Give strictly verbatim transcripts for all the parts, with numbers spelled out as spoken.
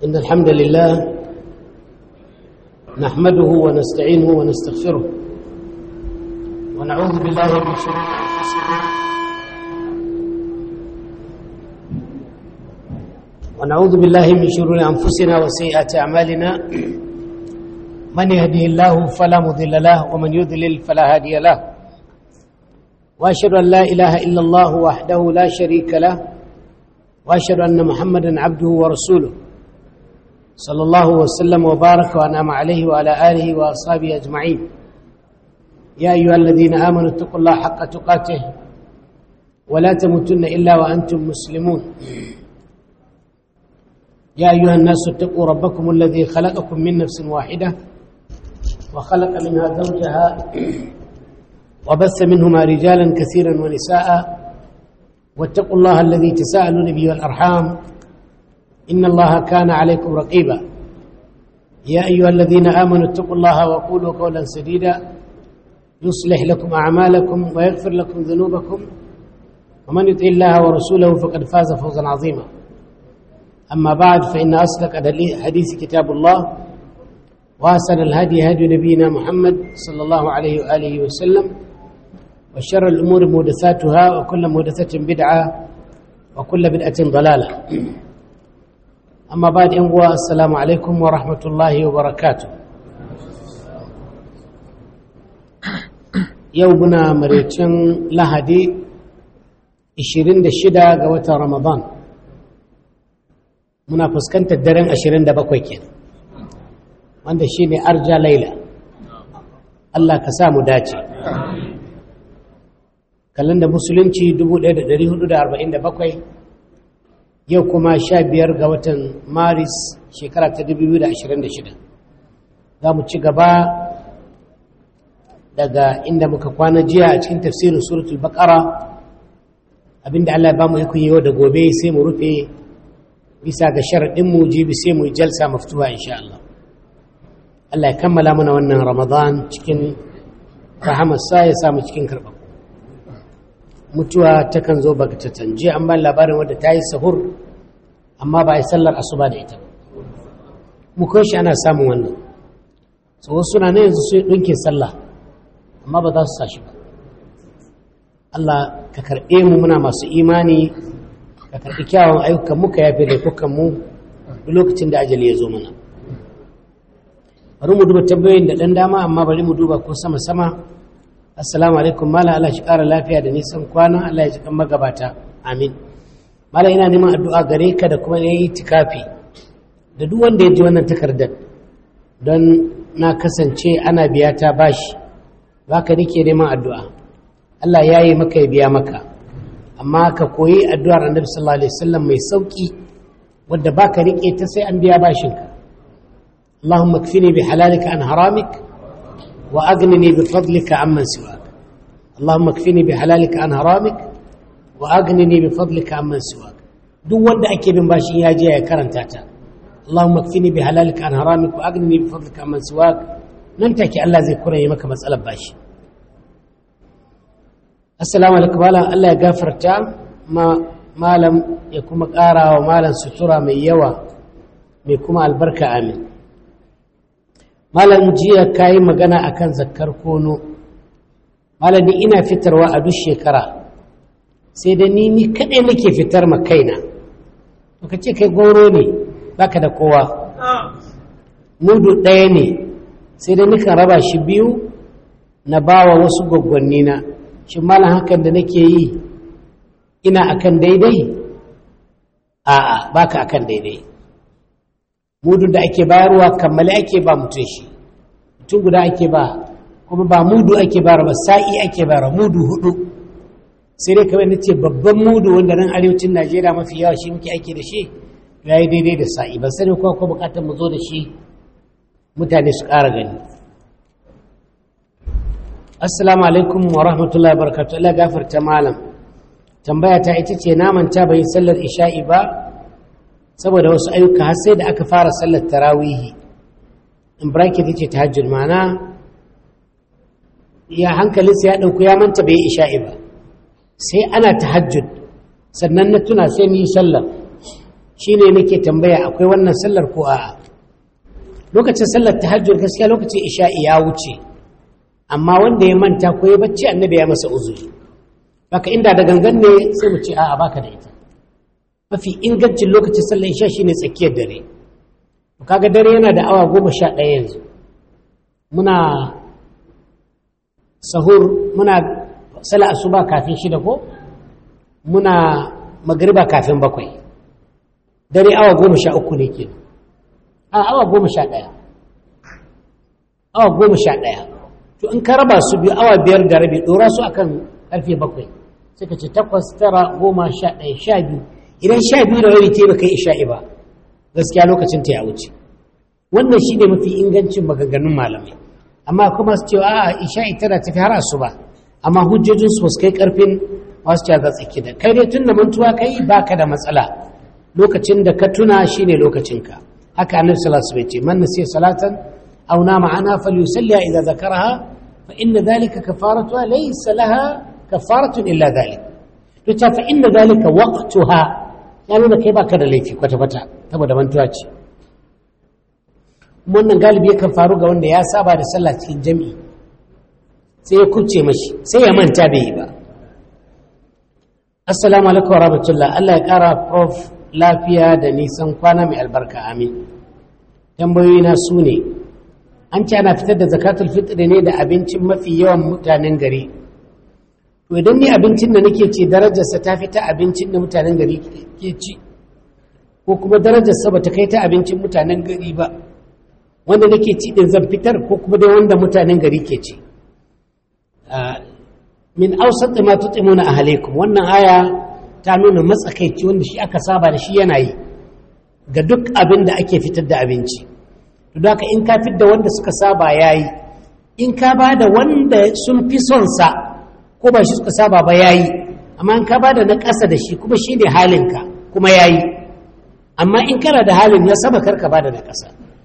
إن الحمد لله نحمده ونستعينه ونستغفره ونعوذ بالله من شرور أنفسنا ونعوذ بالله من شرور أنفسنا وسيئات أعمالنا من يهده الله فلا مضل له ومن يضلل فلا هادي له وأشهد أن لا إله إلا الله وحده لا شريك له وأشهد أن محمدا عبده ورسوله صلى الله وسلم وبارك وأنعم عليه وعلى آله وأصحابه أجمعين يا أيها الذين آمنوا اتقوا الله حق تقاته ولا تموتن إلا وأنتم مسلمون يا أيها الناس اتقوا ربكم الذي خلقكم من نفس واحدة وخلق منها زوجها وبث منهما رجالا كثيرا ونساء واتقوا الله الذي تساءلون به والأرحام إن الله كان عليكم رقيبا يا أيها الذين آمنوا اتقوا الله وقولوا قولا سديدا يصلح لكم أعمالكم ويغفر لكم ذنوبكم ومن يطع الله ورسوله فقد فاز فوزا عظيما أما بعد فإن أصدق الحديث كتاب الله وأحسن الهدي هدي نبينا محمد صلى الله عليه وآله وسلم وشر الأمور محدثاتها وكل محدثة بدعة وكل بدعة ضلالة أما بعد أنقوى السلام عليكم ورحمة الله وبركاته يومنا مريتشن لهدي عشرين دشدا قوة رمضان منافسكنت الدرن عشرين دبقوي كين wanda shi ne arja laila Allah ka samu dace kalanda musulunci dubu ɗaya da ɗari hudu da arba'in da bakwai yau kuma sha biyar ga watan maris shekara ta dubu biyu da ashirin da shida za mu ci gaba daga inda muka kwana jiya a cikin tafsirin suratul baqara abinda Allah ya ba mu ikon yau da gobe sai mu rufe bisa ga sharaɗin mu jibi sai mu jalsa maftuha insha Allah Allah ya kammala mana wannan Ramadan cikin rahamarsa ya samu cikin karɓar mutuwa takan zo bagatatan jiya an ba labarin wadda ta yi sahur amma ba a yi sallar asuba da ita mu kai shi ana samun wannan so wasu suna ne yanzu su ɗinkin sallah amma ba za su sa shi ba Allah ka karɓe mu muna masu imani ka karɓi kyawun ayyukan muka yafe da kukan mu duk lokacin da ajali ya zo mana bari mu duba tambayoyin da ɗan dama amma bari mu duba ko sama-sama assalamu alaikum mala Allah shi ƙara lafiya da nisan kwana Allah ya ji kan magabata amin mala ina neman addu'a gare ka da kuma yayi tikafi da duk wanda ya ji wannan takardar don na kasance ana biya ta bashi baka nake neman addu'a Allah ya yi maka ya biya maka amma ka koyi addu'ar annabi sallallahu alaihi wasallam mai sauki wadda baka rike ta sai an biya bashinka اللهم اكفني بحلالك عن حرامك وأغنني بفضلك عمن سواك اللهم اكفني بحلالك عن حرامك وأغنني بفضلك عمن سواك duk wanda ake bin bashi ya je ya karanta ta Allahumma kfini bi halalika an haramik wa aghnini bi fadlika amman siwak nan take Allah zai kuraye maka matsalar bashi assalamu alaikum malam Allah ya gafarta ma malam ya kuma ƙara wa malam sutura mai yawa mai kuma albarka amin malam jiya kayi magana akan zakkar kono malam ni ina fitarwa a duk shekara sai da ni ni kadai nake fitar ma kaina to kace kai goro ne baka da kowa mudu ɗaya ne sai da nika raba shi biyu na bawa wasu gwaggwanni na shin malam hakan da nake yi ina akan daidai a'a baka akan daidai mudu da ake bayarwa kammale ake ba mutum shi mutum guda ake ba kuma ba mudu ake bayarwa ba sa'i ake bayarwa mudu hudu sai dai kawai nace babban mudu wanda nan arewacin Najeriya mafi yawa shi muke ake da shi yayi daidai da sa'i ban sani ko ko bukatar mu zo da shi mutane su ƙara gani assalamu alaikum wa rahmatullahi wa barakatuh Allah gafarta malam tambaya ta ita ce na manta bai sallar isha'i ba saboda wasu ayyuka har sai da aka fara sallar tarawihi in bracket yace tahajjud mana ya hankalinsa ya dauko ya manta bai isha'i ba sai ana tahajjud sannan na tuna sai ni sallar shine nake tambaya akwai wannan sallar ko a'a lokacin sallar tahajjud gaskiya lokacin isha'i ya wuce amma wanda ya manta ko ya bacci annabi ya masa uzuri baka inda da gangan ne sai mu ce a'a baka da ita mafi ingancin lokacin sallar isha shine tsakiyar dare kaga dare yana da awa goma sha ɗaya yanzu muna sahur muna sala asuba kafin shida ko muna magriba kafin bakwai dare awa goma sha uku ne ke a awa goma sha ɗaya awa goma sha ɗaya to in ka raba su biyu awa biyar da rabi ɗora su akan ƙarfe bakwai sai ka ce takwas tara goma sha ɗaya sha biyu idan sha biyu da rabi ta yi ba kai isha'i ba gaskiya lokacin ta ya wuce wannan shi ne mafi ingancin maganganun malamai amma kuma su cewa a isha'i tana tafi har asuba amma hujjojinsu ba su kai ƙarfin masu cewa za tsaki da kai dai tun da mantuwa kai ba ka da matsala lokacin da ka tuna shi ne lokacinka haka annabi sallallahu alaihi wasallam ya ce man nasiya salatan aw nama anha falyusalliha idza zakaraha fa inna dhalika kafaratuha laysa laha kafaratun illa dhalik to ta fa inna dhalika waqtuha ya nuna kai baka da laifi kwata kwata saboda mantuwa ce wannan galibi yakan faru ga wanda ya saba da sallah cikin jami'i sai ya kubce mashi sai ya manta bai yi ba assalamu alaikum wa rahmatullah Allah ya kara prof lafiya da nisan kwana mai albarka amin tambayoyina su ne an ce ana fitar da zakatul fitr ne da abincin mafi yawan mutanen gari to idan ni abincin da nake ci darajarsa ta fi ta abincin da mutanen gari ke ci ko kuma darajarsa ba ta kai ta abincin mutanen gari ba wanda nake ci din zan fitar ko kuma dai wanda mutanen gari ke ci min awsat ma tutimuna ahlikum wannan aya ta nuna matsakaici wanda shi aka saba da shi yana yi ga duk abin da ake fitar da abinci to da haka in ka fitar da wanda suka saba yayi in ka ba da wanda sun fi son sa ko ba shi suka saba ba yayi amma in ka ba da na ƙasa da shi kuma shine halinka kuma yayi amma in kana da halin na sama karka ba da na ƙasa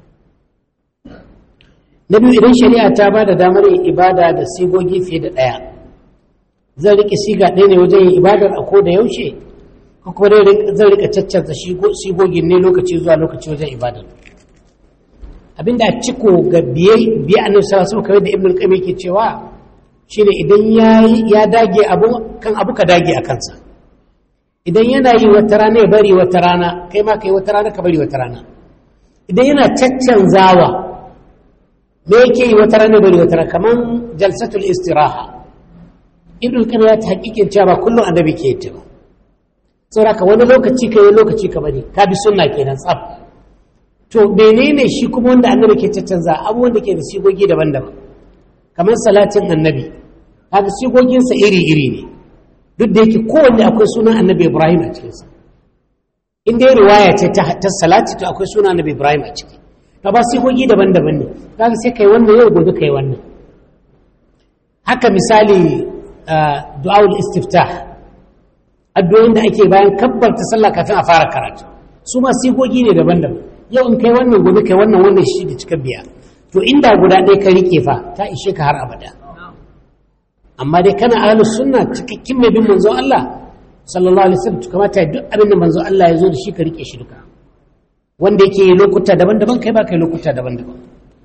na biyu idan shari'a ta ba da damar yin ibada da sigogi fiye da ɗaya zan riƙe siga ɗaya ne wajen yin ibadar a ko da yaushe ko kuma zan riƙe caccanza sigogin ne lokaci zuwa lokaci wajen ibadar abinda a ciko ga biye biye a nufsa wasu kawai da ibn al-qayyim yake cewa shine idan ya dage abu kan abu ka dage a kansa idan yana yi wata rana ya bari wata rana kai ma kai wata rana ka bari wata rana idan yana caccanzawa me yake yi wata rana bari wata rana kaman jalsatul istiraha ibn al-qayyim ya ta hakikin cewa ba kullum annabi ke yi ba saboda wani lokaci kai lokaci ka bari ka bi sunna kenan tsaf to menene shi kuma wanda annabi ke caccanza abubuwan da ke da sigogi daban-daban kamar salatin annabi kaga sigoginsa iri-iri ne duk da yake kowanne akwai sunan annabi ibrahim a cikinsa in dai riwaya ce ta salati to akwai sunan annabi ibrahim a ciki to ba sigogi daban-daban ne kaga sai kai wannan yau gobe kai wannan haka misali du'aul istiftah addu'o'in da ake bayan kabbarta sallah kafin a fara karatu su ma sigogi ne daban-daban yau in kai wannan gobe kai wannan wannan shi da cika biya to inda guda ɗaya ka rike fa ta ishe ka har abada amma dai kana ahlus sunna cikakkin mai bin manzo Allah sallallahu alaihi wasallam kamata duk abin da manzo Allah ya zo da shi ka rike shi duka wanda yake lokuta daban-daban kai ba kai lokuta daban-daban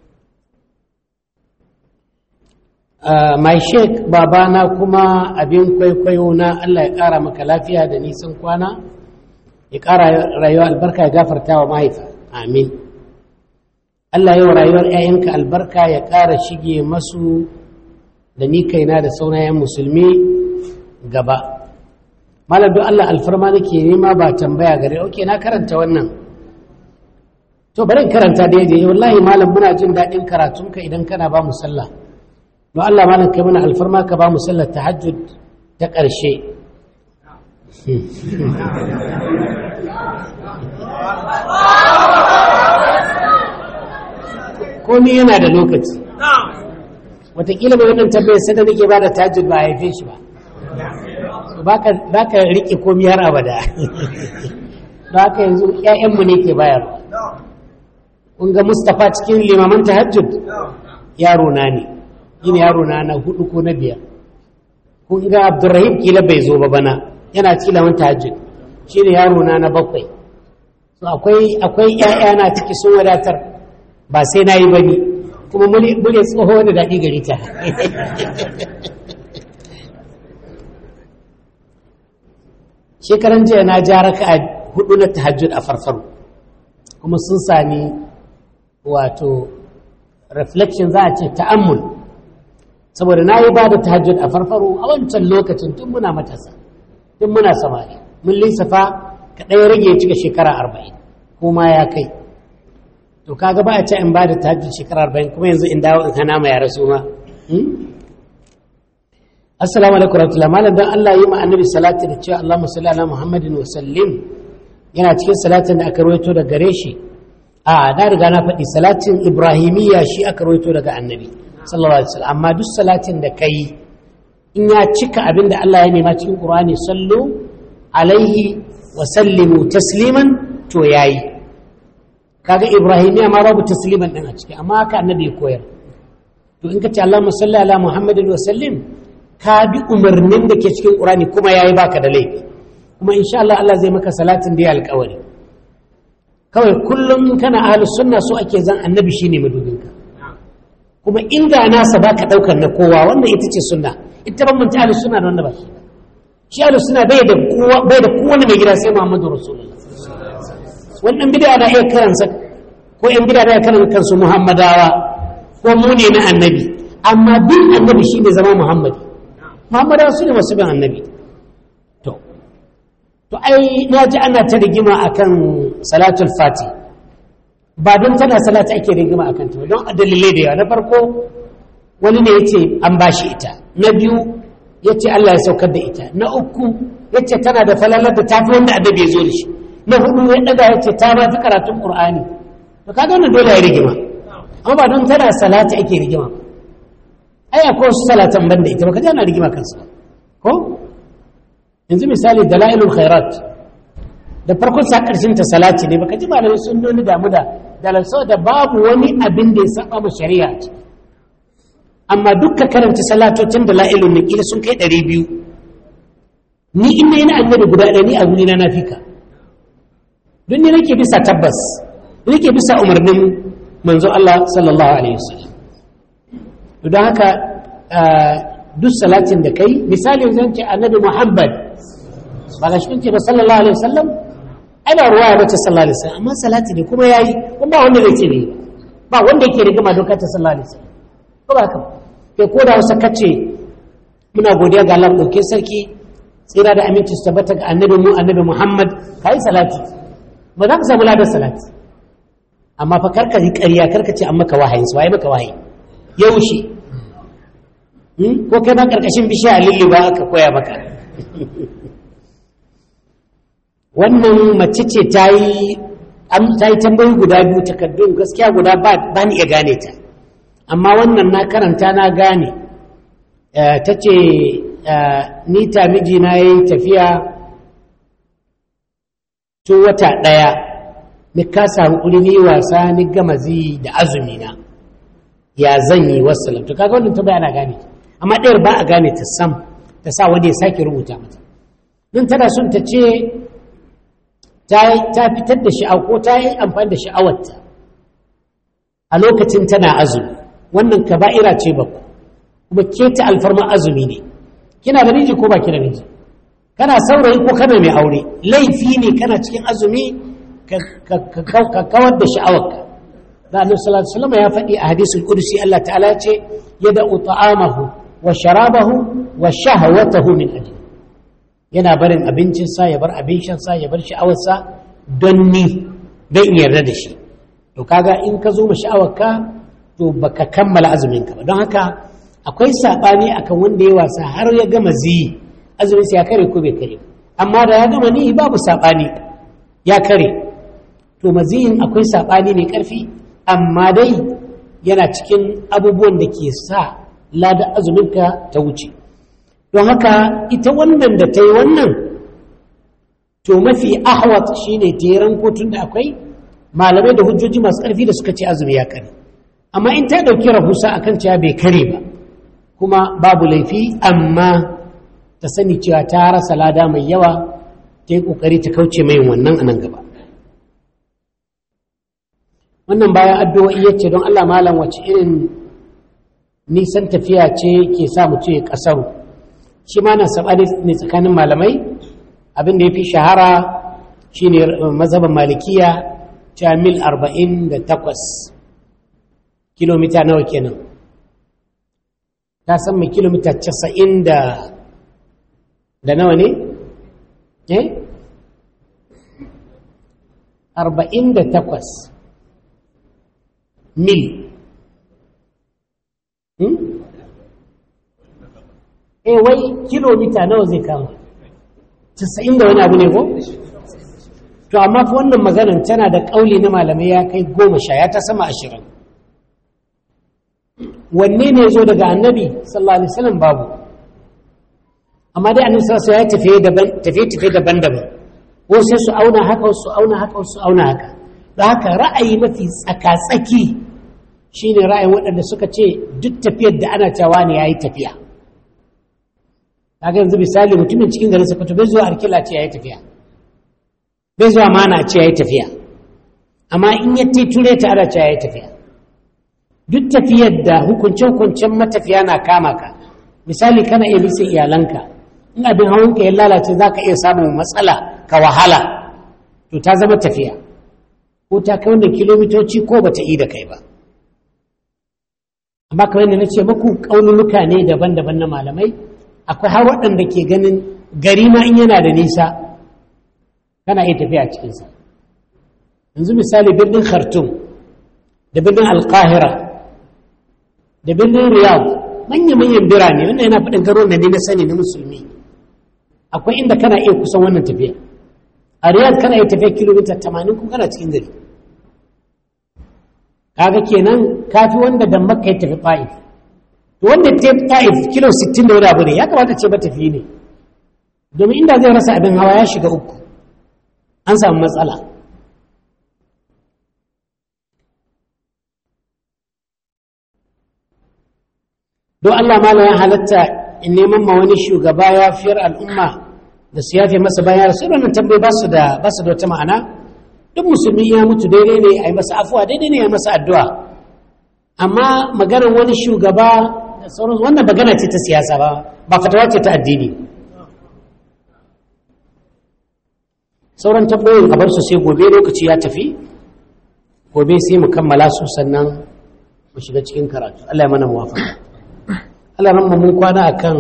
mai sheik babana kuma abin kwaikwayo na Allah ya ƙara maka lafiya da nisan kwana ya ƙara rayuwa albarka ya gafarta wa mahaifa amin Allah ya wa rayuwar 'ya'yanka albarka ya ƙara shige masu da ni kaina da saunayen musulmi gaba malam don Allah alfarma nake nema ba tambaya gare oke na karanta wannan to bari in karanta daidai wallahi malam muna jin daɗin karatunka idan kana ba mu sallah don Allah malam kai mana alfarma ka ba mu sallar tahajjud ta ƙarshe komi yana da lokaci watakila mai wannan tambayar sai da nake ba da tahajjud ba a haife shi ba ba ka riƙe komi har abada don haka yanzu 'ya'yanmu ne ke bayarwa kun ga Mustapha cikin limaman tahajjud yaro na ne yin yaro na na hudu ko na biyar kun ga Abdurrahim kila bai zo ba bana yana cikin limaman tahajjud shine yaro na na bakwai so akwai akwai ƴaƴana ciki sun wadatar ba sai nayi bane kuma mure tsoho da dadi gari ta shekaran jiya na ja raka'a hudu na tahajjud a farfaru kuma sun sami wato reflection za a ce ta'ammul saboda na yi ba da tahajjud a farfaru a wancan lokacin tun muna matasa tun muna samari mun lissafa kaɗai rage cika shekara arba'in kuma ya kai to kaga ba a ce in ba da tahajjud shekara arba'in kuma yanzu in dawo in hana ma yara su ma assalamu alaikum warahmatullahi malam dan Allah yi ma annabi salati da cewa Allahumma salli ala Muhammadin wa sallim yana cikin salatin da aka rawaito daga gare shi a na riga na faɗi salatin ibrahimiyya shi aka rawaito daga annabi sallallahu alaihi wasallam amma duk salatin da kai in ya cika abin da Allah ya nema cikin Qur'ani sallu alaihi wa sallimu tasliman to yayi kaga ibrahimiyya ma babu tasliman din a ciki amma haka annabi ya koyar to in ka ce Allahumma salli ala Muhammadin wa sallim ka bi umarnin da ke cikin Qur'ani kuma yayi baka da laifi kuma insha Allah Allah zai maka salatin da ya alƙawari kawai kullum in kana ahlus sunna so ake zan annabi shine madubinka kuma inda nasa baka daukar na kowa wannan ita ce sunna ita ban manta ahlus sunna da wanda ba shi shi ahlus sunna bai da kowa bai da kowa mai gida sai Muhammadu Rasulullah wannan bid'a da iya karansa ko yan bid'a da iya karan kansu Muhammadawa ko mu ne na annabi amma bin annabi shine zama Muhammadi Muhammadawa su ne masu bin annabi to to ai na ji ana ta rigima akan salatul fati ba don tana salati ake rigima akan ta don dalilai da yawa na farko wani ne yace an bashi ita na biyu yace Allah ya saukar da ita na uku yace tana da falalar da tafi wanda adabi ya zo da shi na hudu ya daga yace ta ba ta karatun Qur'ani to kaga wannan dole ya rigima amma ba don tana salati ake rigima ai akwai wasu salatan banda ita ba kaje ana rigima kansu ko yanzu misali dalailul khairat da farkon sa karshen ta salati ne baka ji malamai sun nuni damu da dalal da babu wani abin da ya saba ma shari'a amma dukkan karanta salatocin dalailun ne kila sun kai ɗari biyu ni inda yana annabi guda ɗaya ni a wuri na nafika don ni nake bisa tabbas nake bisa umarnin manzo Allah sallallahu alaihi wasallam don haka duk salatin da kai misali zan ce annabi Muhammad ba ga shi ba sallallahu alaihi wasallam ana ruwaya bace sallallahu alaihi wasallam amma salati ne kuma yayi kuma ba wanda zai ce ne ba wanda yake rigima dokar ta sallallahu alaihi wasallam ko ba haka kai ko da wasu kace muna godiya ga Allah dauke sarki tsira da aminci su tabbata ga annabi mu annabi Muhammad kai salati ba za ka samu ladar salati amma fa karka yi ƙarya karka ce an maka wahayi su waye maka wahayi yaushe ko kai ba karkashin bishiya lilli ba aka koya maka wannan mace ce ta yi tambayi guda biyu takardun gaskiya guda ba ni iya gane ta amma wannan na karanta na gane ta ce ni ta miji na yi tafiya tun wata ɗaya ni kasa hankuli ni wasa ni gama zi da azumi na ya zan yi wasu to kaga wannan ta bayana gane amma ɗayar ba a gane ta sam ta sa wanda ya sake rubuta mata don tana son ta ce ta fitar da sha'awa ko ta yi amfani da sha'awarta a lokacin tana azumi wannan kaba'ira ce ba kuma ke ta alfarma azumi ne kina da miji ko ba ki da miji kana saurayi ko kana mai aure laifi ne kana cikin azumi ka kawar da sha'awarka da annabi sallallahu alaihi wasallam ya faɗi a hadisul qudsi Allah ta'ala ya ce yada'u ta'amahu wa sharabahu wa shahwatahu min ajli yana barin abincinsa ya bar abin shansa ya bar sha'awarsa don ni don in yarda da shi to kaga in ka zo ma sha'awarka to baka kammala azuminka ba don haka akwai saɓani akan wanda ya wasa har ya gama ziyi azuminsa ya kare ko bai kare amma da ya gama ni babu saɓani ya kare to maziyin akwai saɓani mai ƙarfi amma dai yana cikin abubuwan da ke sa lada azuminka ta wuce don haka ita wannan da ta yi wannan to mafi ahwat shine teran kotun da akwai malamai da hujjoji masu ƙarfi da suka ce azumi ya kare amma in ta ɗauki rahusa akan cewa bai kare ba kuma babu laifi amma ta sani cewa ta rasa lada mai yawa ta yi ƙoƙari ta kauce mai wannan a nan gaba wannan bayan addu'o'i yace don Allah malam wace irin nisan tafiya ce ke sa mutum ya kasaru shi ma na sabani ne tsakanin malamai abin da yafi shahara shine mazhaban malikiya ta mil arba'in da takwas kilomita nawa kenan ta san mai kilomita casa'in da da nawa ne eh arba'in da takwas mil hmm? eh wai kilomita nawa zai kama casa'in da wani abu ne ko to amma fa wannan maganar tana da kauli na malamai ya kai goma sha ya ta sama ashirin wanne ne zo daga annabi sallallahu alaihi wasallam babu amma dai annabi sallallahu alaihi wasallam ya tafiye daban tafiye tafiye daban-daban wasu sai su auna haka wasu auna haka wasu auna haka da haka ra'ayi mafi tsaka-tsaki shine ra'ayin waɗanda suka ce duk tafiyar da ana cewa ne yayi tafiya kaga yanzu misali mutumin cikin garin Sokoto bai zuwa Arkila ce yayi tafiya bai zuwa Mana ce yayi tafiya amma in ya ture ta ana ce yayi tafiya duk tafiyar da hukunce-hukuncen matafiya na kama ka misali kana iya bisa iyalanka in abin hawanka ya lalace za ka iya samun matsala ka wahala to ta zama tafiya ko ta kai wanda kilomitoci ko ba ta yi da kai ba amma kawai da na ce maku ƙaununuka ne daban-daban na malamai akwai har waɗanda ke ganin gari ma in yana da nisa kana iya tafiya cikinsa yanzu misali birnin khartoum da birnin alkahira da birnin riyadh manya-manyan birane wanda yana faɗin garo da ne na sani na musulmi akwai inda kana iya kusan wannan tafiya a riyadh kana iya tafiya kilomita tamanin kuma kana cikin gari kaga kenan kafi wanda da makka ya tafi ta'if to wanda ya tafi ta'if kilo sittin da wani abu ne ya kamata ce ba tafi ne domin inda zai rasa abin hawa ya shiga uku an samu matsala don Allah malam ya halatta in neman ma wani shugaba ya fiyar al'umma da su yafe masa bayan rasu wannan tambayi ba su da ba su da wata ma'ana duk musulmi ya mutu daidai ne a yi masa afuwa daidai ne a yi masa addu'a amma maganar wani shugaba da sauran wannan magana ce ta siyasa ba ba fatawa ce ta addini sauran tambayoyin a bar su sai gobe lokaci ya tafi gobe sai mu kammala su sannan mu shiga cikin karatu Allah ya mana muwafaqa Allah ran mun kwana akan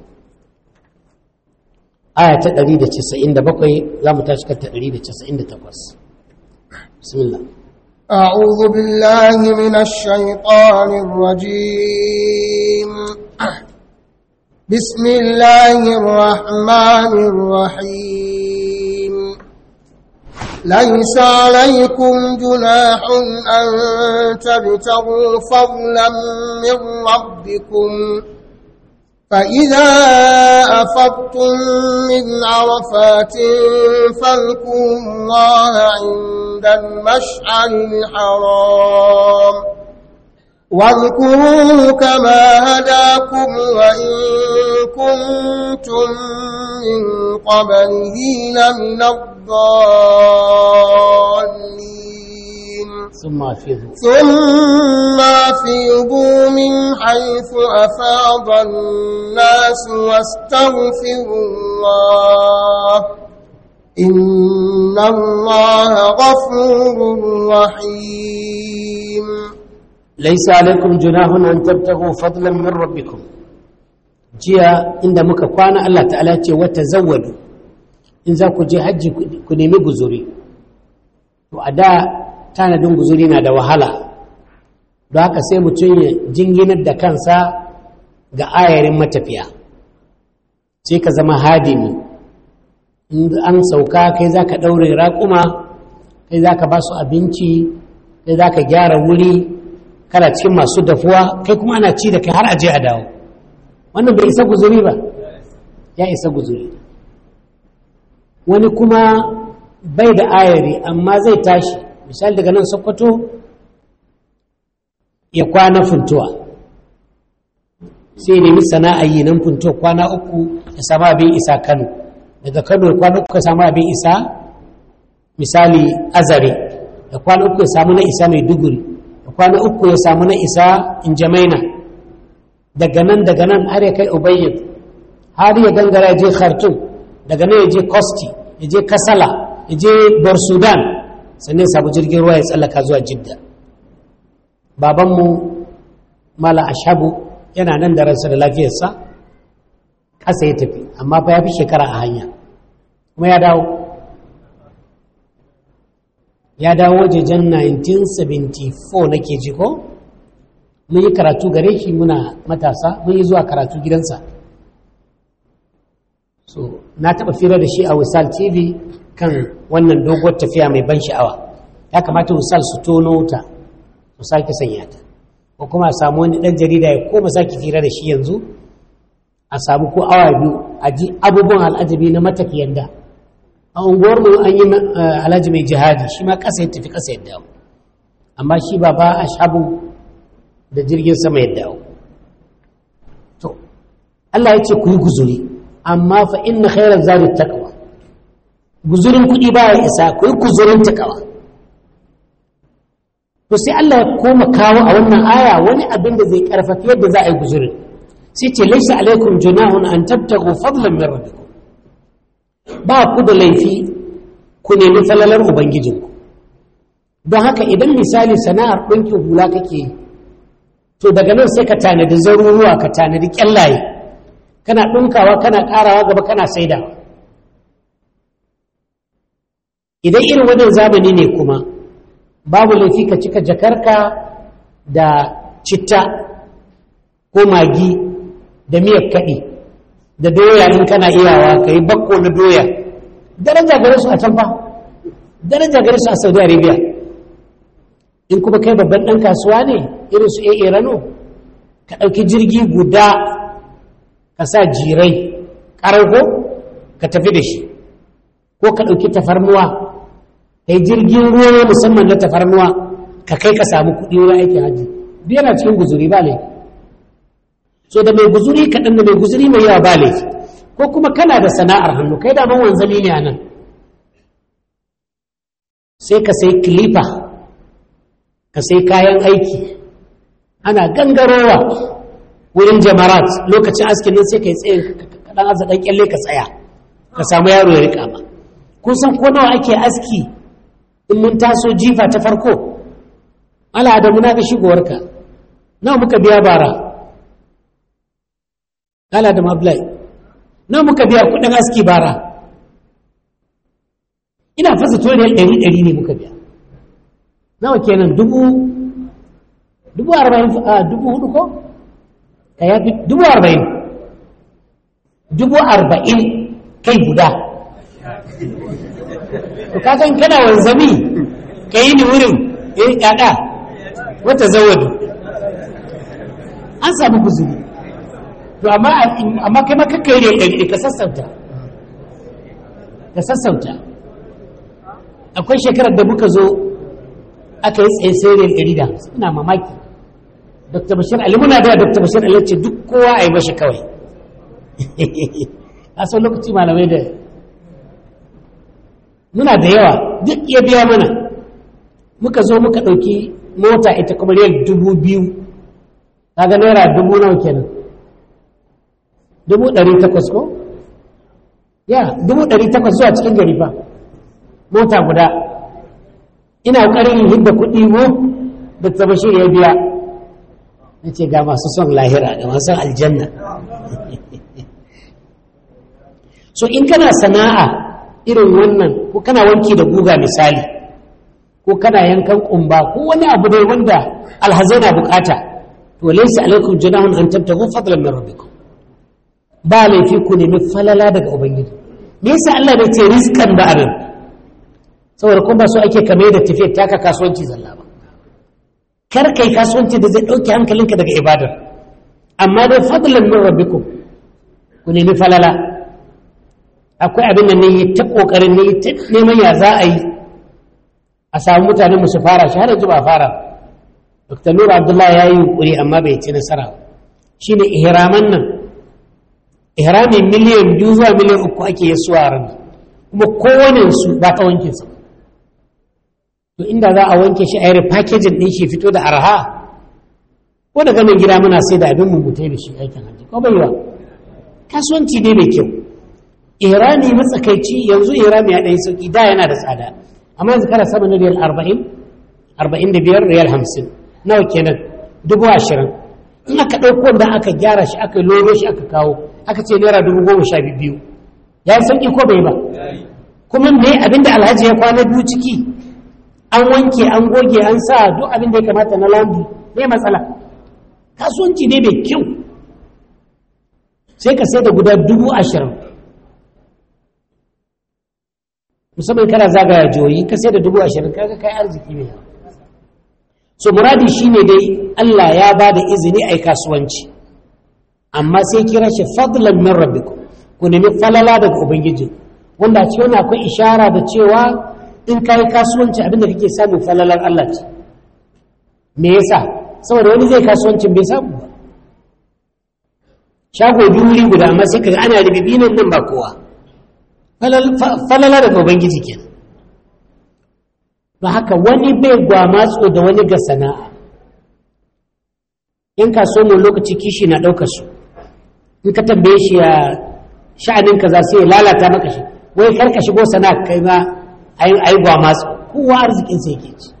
aya ta ɗari da casa'in da bakwai zamu tashi kan ta ɗari da casa'in da takwas bismillah a'udhu billahi minash shaitanir rajim bismillahir rahmanir rahim laysa alaykum junahun an tabtaghu fadlan min rabbikum فإذا أفضتم من عرفات فاذكروا الله عند المشعر الحرام واذكروه كما هداكم وإن كنتم من قبله لمن الضالين ثم أفيضوا ثم أفيضوا من حيث أفاض الناس واستغفروا الله إن الله غفور رحيم ليس عليكم جناح أن تبتغوا فضلا من ربكم جاء عند مكوانا الله تعالى وتزودوا إن ذاكوا جاء حج كنيمي غزوري وأداء tanadin guzuri na da wahala don haka sai mutum ya jinginar da kansa ga ayarin matafiya sai ka zama hadimi in an sauka kai za ka ɗaure raƙuma kai za ka ba su abinci kai za ka gyara wuri kana cikin masu dafuwa kai kuma ana ci da kai har aje a dawo wannan bai isa guzuri ba ya isa guzuri wani kuma bai da ayari amma zai tashi misali daga nan Sokoto ya kwana Funtuwa sai nemi sana'a yi nan Funtuwa kwana uku ya samu abin isa Kano daga Kano ya kwana uku ya samu abin isa misali Azare ya kwana uku ya samu na isa mai duguri, ya kwana uku ya samu na isa injamaina, daga nan daga nan har ya kai ubayyid, har ya gangara ya je khartoum, daga nan ya je kosti, ya je kasala, ya je bor sudan, sannan ya samu jirgin ruwa ya tsallaka zuwa jidda. Babanmu mala ashabu yana nan da ransa da lafiyarsa, ƙasa ya tafi, amma fa ya fi shekara a hanya kuma ya dawo ya dawo wajejen nineteen seventy-four nake ji ko mun yi karatu gare shi muna matasa, mun yi zuwa karatu gidansa. So na taɓa fira da shi a Wisal T V kan wannan doguwar tafiya mai ban sha'awa. Ya kamata Wisal su tono ta su sake sanya ta, ko kuma a samu wani ɗan jarida ya koma sake fira da shi yanzu, a samu ko awa biyu a ji abubuwan al'ajabi na matafiyan da. A unguwarmu an yi alhaji mai jihadi, shi ma ƙasa ya tafi ƙasa ya dawo, amma shi ba ba a shabu da jirgin sama ya dawo. To Allah ya ce ku yi guzuri, amma fa inna khairaz zadi taqwa. Guzurin kuɗi ba ya isa, ku yi guzurin taqwa. To sai Allah ya koma kawo a wannan aya wani abin da zai karfafi yadda za a yi guzurin. Sai ce laisa alaikum junahun an tabtagu fadlan min rabbikum. Ba ku da laifi ku nemi falalar ubangijinku. Don haka idan misali sana'ar ɗinkin hula kake yi, to daga nan sai ka tanadi zaruruwa, ka tanadi kyallaye, kana ɗinkawa, kana ƙarawa gaba, kana saidawa. Idan irin wannan zamani ne kuma babu laifi ka cika jakarka da citta ko magi da miyar kaɗi da doya in kana iyawa, ka yi bakko na doya. Daraja gare su a can fa, daraja gare su a Saudi Arabia. In kuma kai babban ɗan kasuwa ne irin su A Rano, ka ɗauki jirgi guda ka sa jirai ƙararko ka tafi da shi, ko ka ɗauki tafarnuwa, ka yi jirgin ruwa musamman na tafarnuwa ka kai ka samu kuɗi wurin aikin hajji. Duk yana cikin guzuri ba laifi. So da mai guzuri kaɗan da mai guzuri mai yawa ba laifi. Ko kuma kana da sana'ar hannu, kai da man wanzami ne a nan, sai ka sai kilifa, ka sai kayan aiki, ana gangarowa wurin jamarat lokacin askin nan sai ka yi tsaye kaɗan aza ɗan kyalle ka tsaya ka samu yaro ya riƙa ba. Kun san ko nawa ake aski in mun taso jifa ta farko? Ala da muna ga shigowarka nawa muka biya bara? Ala da mablai nawa muka biya kuɗin aski bara? Ina fasa toniyar ɗari ɗari ne muka biya. Nawa kenan? dubu dubu arba'in a dubu hudu ko? Ka yafi dubu arba'in dubu arba'in kai guda. To ka san kana wanzami ka yi ni wurin eh kada wata zawadu an samu guzuri. To amma amma kai ma kakkai ne ɗari ka sassauta ka sassauta. Akwai shekarar da muka zo aka yi tsaye sai ɗari da ina mamaki. Dokta Bashir Ali muna da Dokta Bashir Ali ce duk kowa a yi mashi kawai. A sau lokaci malamai da muna da yawa duk iya biya mana. Muka zo muka ɗauki mota ita kuma riyal dubu biyu, kaga naira dubu nawa kenan? Dubu ɗari takwas ko? Ya, dubu ɗari takwas zuwa cikin gari fa. Mota guda. Ina ƙoƙarin yin hidda kuɗi ko Dokta Bashir ya biya. Na ce ga masu son lahira, ga masu son aljanna. So in kana sana'a irin wannan, ko kana wanki da guga misali, ko kana yankan kumba, ko wani abu dai wanda alhazai na bukata, to laysa alaikum junahun an tabtagu fadlan min rabbikum. Ba laifi ku nemi falala daga ubangiji. Me yasa Allah bai ce rizqan ba anan? Saboda kuma so ake kame da tafiyar taka kasuwanci zalla ba. Kar kai kasuwanci da zai dauke hankalinka daga ibadar. Amma dai fadlan min rabbikum, ku nemi falala. Akwai abin da ne ta kokarin ne ta neman ya za a yi a samu mutanen mu su fara shi har yanzu ba fara. Dokta Nura Abdullahi ya yi yunkuri amma bai ci nasara. Shine ihraman nan. Ihrami miliyan biyu zuwa miliyan uku ake yi suwa ran. Kuma kowane su ba ka wanke su. to inda za a wanke shi a yi repackaging ɗin shi fito da arha ko daga nan gida muna sai da abin mu mutai da shi aikin hajji ko bai wa kasuwanci ne mai kyau irani matsakaici yanzu irani ya ɗaya sauki da yana da tsada amma yanzu kana sama na riyal arba'in arba'in da biyar riyal hamsin nawa kenan dubu ashirin in aka ɗauko da aka gyara shi aka loro shi aka kawo aka ce naira dubu goma sha biyu ya yi sauki ko bai ba kuma me abinda alhaji ya kwana biyu ciki an wanke an goge an sa duk abin da ya kamata na lambu ne matsala kasuwanci ne mai kyau sai ka sai da guda dubu ashirin musamman kana zagaya jihohi ka sai da dubu ashirin kaga kai arziki ne so muradi shine dai Allah ya ba da izini a yi kasuwanci amma sai kira shi fadlan min rabbikum ku nemi falala daga ubangiji wanda a cikin akwai ishara da cewa in ka yi kasuwanci abinda kake samu falalar Allah ce me yasa saboda wani zai kasuwancin bai samu ba shago biyu wuri guda amma sai kaga ana ribibi nan nan ba kowa falala daga ubangiji kenan ba haka wani bai gwamatso da wani ga sana'a in kasuwan lokaci kishi na ɗaukar su in ka tambaye shi ya sha'anin ka za su yi lalata maka shi wai karka shigo sana'a kai ma a yi gwamatso kowa arzikinsa yake ci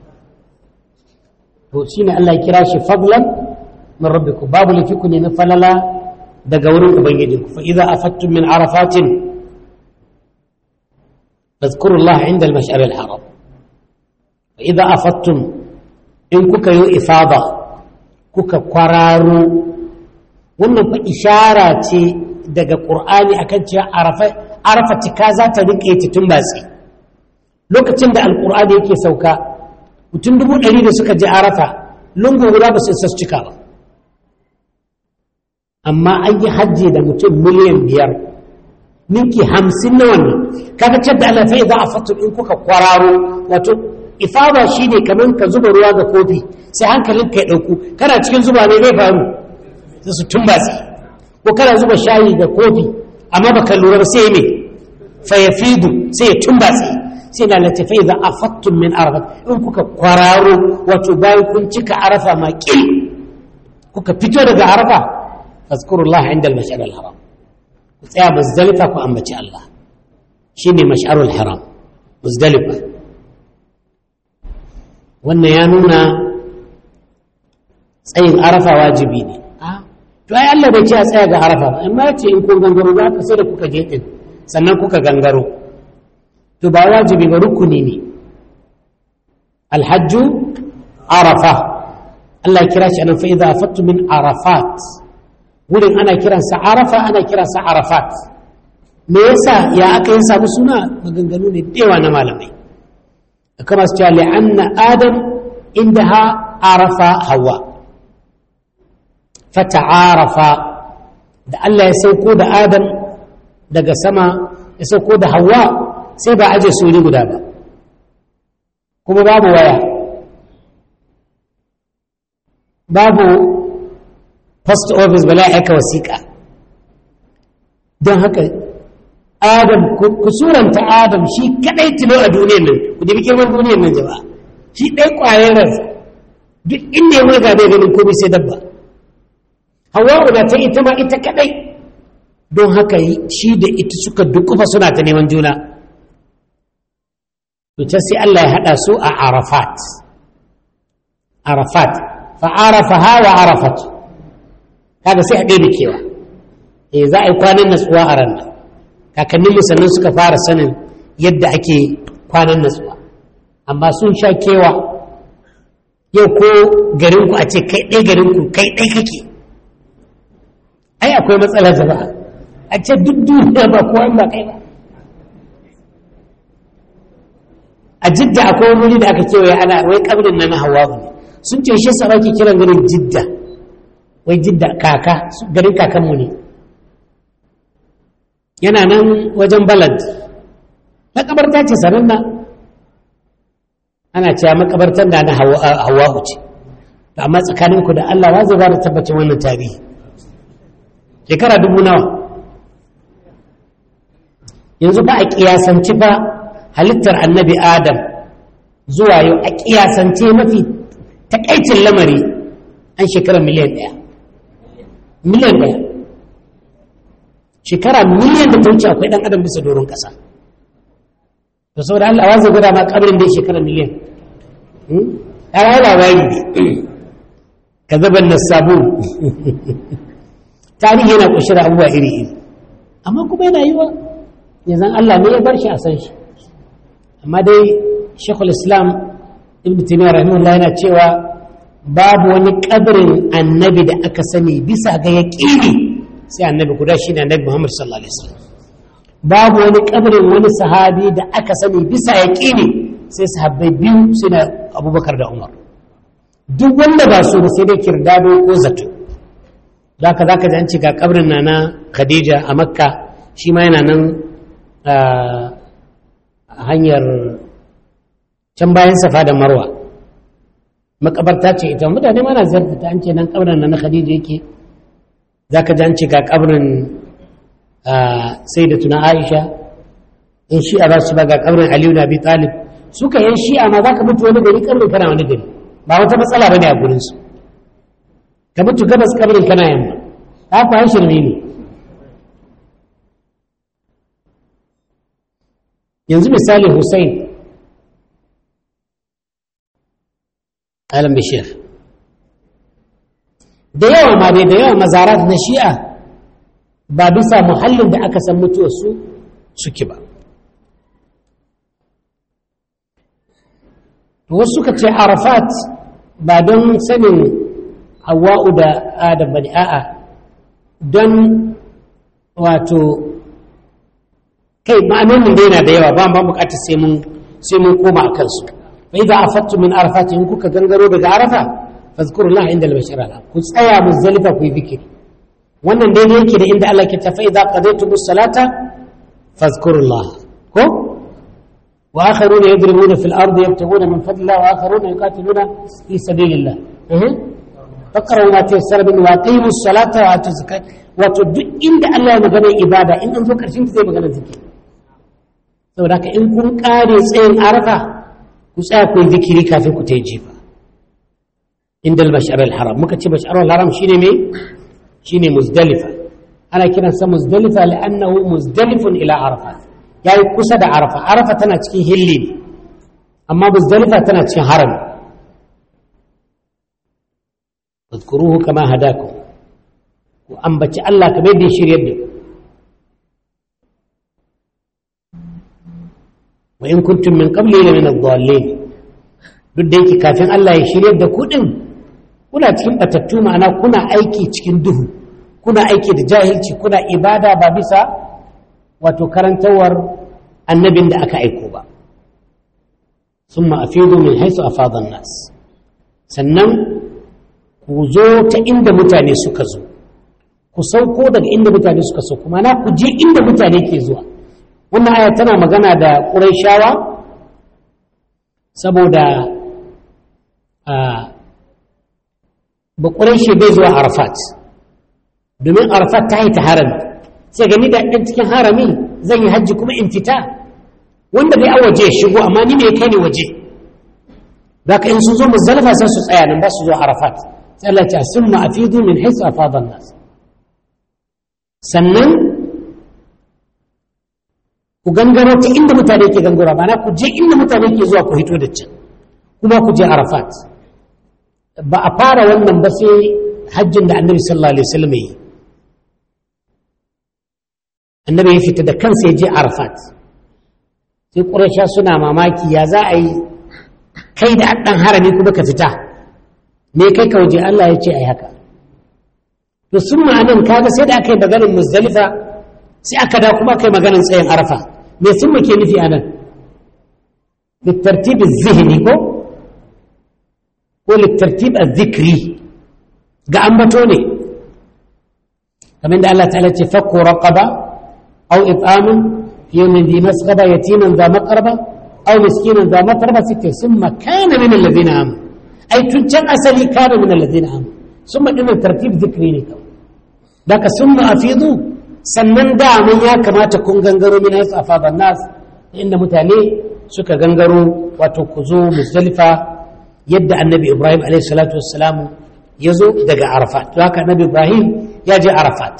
to shi ne Allah ya kira shi fadlan min rabbikum babu lafiku ne na falala daga wurin ubangijinku fa idza afattum min arafatin fadhkuru Allah inda al-mash'ar al-haram fa idza afattum in kuka yi ifada kuka kwararo wannan fa ishara ce daga Qur'ani akan cewa arafa arafa tika za ta rike ta tun batsi lokacin da alqur'ani yake sauka mutum dubu ɗari da suka je arafa lungu guda ba su cika ba amma an yi hajji da mutum miliyan biyar ninki hamsin na wannan kaga can da Allah fa'iza a fatu in kuka kwararo wato ifada shi ne kamar ka zuba ruwa ga kofi sai hankalin ka ya ɗauku kana cikin zuba ne zai faru sai su tumbatsi ko kana zuba shayi ga kofi amma baka lura ba sai me fa yafidu sai ya tumbatsi sai na latifai za a fattun min arafa in kuka kwararo wato bayan kun cika arafa ma ƙil kuka fito daga arafa fazkurullah inda al-mash'ar al-haram ku tsaya muzdalifa ku ambaci Allah shine mash'arul haram muzdalifa wannan ya nuna tsayin arafa wajibi ne to ai Allah bai ce a tsaya ga arafa ba amma ya ce in kun gangaro za ka sai da kuka je din sannan kuka gangaro to ba wajibi ba rukuni ne alhajju arafa Allah ya kira shi anan fa idza afattu min arafat wurin ana kiransa arafa ana kiransa arafat me yasa ya aka yin samu suna maganganu ne dewa na malamai kama su ce li'anna adam indaha arafa hawa fata'arafa da Allah ya sauko da adam daga sama ya sauko da hawa sai ba aje su guda ba kuma babu waya babu post office bala aika wasiƙa don haka adam ku suranta adam shi kadai tilo a duniyar nan ku dibi girman duniyar nan jama'a shi ɗai ƙwayar ransa duk inda ya wurga bai ganin komai sai dabba hawa da ta ita ma ita kadai don haka shi da ita suka dukufa suna ta neman juna to ta sai Allah ya hada su a Arafat Arafat fa arafaha wa arafat kaga sai a ɗebe kewa eh za a yi kwanan natsuwa a ranar kakannin musulmi suka fara sanin yadda ake kwanan natsuwa amma sun sha kewa yau ko garinku a ce kai ɗai garinku kai ɗai kake ai akwai matsalar jama'a a ce duk duniya ba kowa ba kai ba a jidda akwai wani wuri da aka kewaye ana wai kabrin na na hawa ne sun ce shi sa ake kiran garin jidda wai jidda kaka garin kakanmu ne yana nan wajen balad makabarta ce sananna ana cewa makabartar da na hawa'u ce amma tsakaninku da Allah wa zai ba da tabbacin wannan tarihi shekara dubu nawa yanzu ba a kiyasanci ba halittar annabi adam zuwa yau a kiyasance mafi takaicin lamari an shekara miliyan ɗaya miliyan ɗaya shekara miliyan da ta wuce akwai ɗan adam bisa doron ƙasa to saboda Allah wa zai gwada ma kabarin da ya shekara miliyan a rayu labari ne ka zaban na sabu tarihi yana ƙunshe da abubuwa iri-iri amma kuma yana yi wa yanzu Allah ne ya bar shi a san shi amma dai shekul islam ibn taymiyyah rahimahullah yana cewa babu wani kabarin annabi da aka sani bisa ga yaqini sai annabi guda shine annabi Muhammad sallallahu alaihi wasallam babu wani kabarin wani sahabi da aka sani bisa yaqini sai sahabbai biyu suna Abubakar da Umar duk wanda ba su sai dai kirdado ko zato zaka zaka ji an ce ga kabarin nana Khadija a Makka shi ma yana nan a hanyar can bayan Safa da Marwa makabarta ce ita mutane mana ziyarta ta an ce nan kabarin nana Khadija yake zaka ji an ce ga kabarin sayyidatuna Aisha in shi'a ba su ba ga kabarin Aliyu da Abi Talib suka yan shi'a ma zaka mutu wani gari kabarin kana wani gari ba wata matsala bane a gurin su ka mutu gabas kabarin kana yamma ta fa shirme ne yanzu misali Hussein alam bishir da yawa ma dai da yawa mazarat na shi'a ba bisa muhallin da aka san mutuwarsu suke ba wasu suka ce arafat ba don sanin hawa'u da adam bane a'a don wato kai ma'anonin da yana da yawa ba ma bukatar sai mun sai mun koma a kansu fa idza afattu min arafat in kuka gangaro daga arafa fazkurullah inda al-bashara ku tsaya muzdalifa ku yi zikiri wannan dai ne yake da inda Allah ke tafa idza qadaytumus salata fazkurullah ko wa akharuna yadribuna fil ardi yabtaguna min fadlillah wa akharuna yuqatiluna fi sabilillah eh faqra ma tayassara min waqimus salata wa atuz zakat wato duk inda Allah ya magana ibada in an zo karshen zai magana zikiri saboda ka in kun kare tsayin arafa ku tsaya ku yi zikiri kafin ku ta yi jifa inda al-bashar al-haram muka ce bashar al-haram shine me shine muzdalifa ana kiransa muzdalifa li'annahu muzdalifun ila arafa yayi kusa da arafa arafa tana cikin hilli ne amma muzdalifa tana cikin haram wadkuruhu kama hadakum ku ambaci Allah kamar da ya shiryar da wa in kuntum min qabli la min ad-dallin duk da yake kafin Allah ya shiryar da ku din kuna cikin batattu ma'ana kuna aiki cikin duhu kuna aiki da jahilci kuna ibada ba bisa wato karantawar annabin da aka aiko ba summa afidu min haythu afada an-nas sannan ku zo ta inda mutane suka zo ku sauko daga inda mutane suka sauko ma'ana ku je inda mutane ke zuwa wannan aya tana magana da Qurayshawa saboda a ba ƙuraishe bai zuwa arafat domin arafat ta haita harami sai gani da ɗan cikin harami zan yi hajji kuma in fita wanda bai a waje shigo amma ni mai kai ne waje za ka in sun zo muzdalifa sai su tsaya nan ba su zo arafat sai Allah ta summa afidu min haythu afada an-nas sannan ku gangaro ta inda mutane ke gangara ba na ku je inda mutane ke zuwa ku hito da can kuma ku je arafat ba a fara wannan ba sai hajjin da annabi sallallahu alaihi wasallam yi annabi ya fita da kansa ya je arafat sai quraysha suna mamaki ya za a yi kai da dan harami kuma ka fita me kai ka waje Allah ya ce ai haka to sun ma'anan kaga sai da aka yi maganar muzdalifa sai aka da kuma kai maganar tsayin arafa me sun muke nufi anan بالترتيب الذهني ko ko littartib az-zikri ga ambato ne kamar da Allah ta'ala ce fakku raqaba aw it'amun fi yawmin dhi masghaba yatiman dha maqraba aw miskinan dha matraba sitte summa kana min alladhina amanu ay tunjan asali kana min alladhina amanu summa dinnan tartib zikri ne kawai daga summa afidu sannan da mun ya kamata kun gangaro min haythu afada an-nas inda mutane suka gangaro wato ku zo Muzdalifa yadda annabi Ibrahim alaihi salatu wassalam ya zo daga Arafat to haka annabi Ibrahim ya je Arafat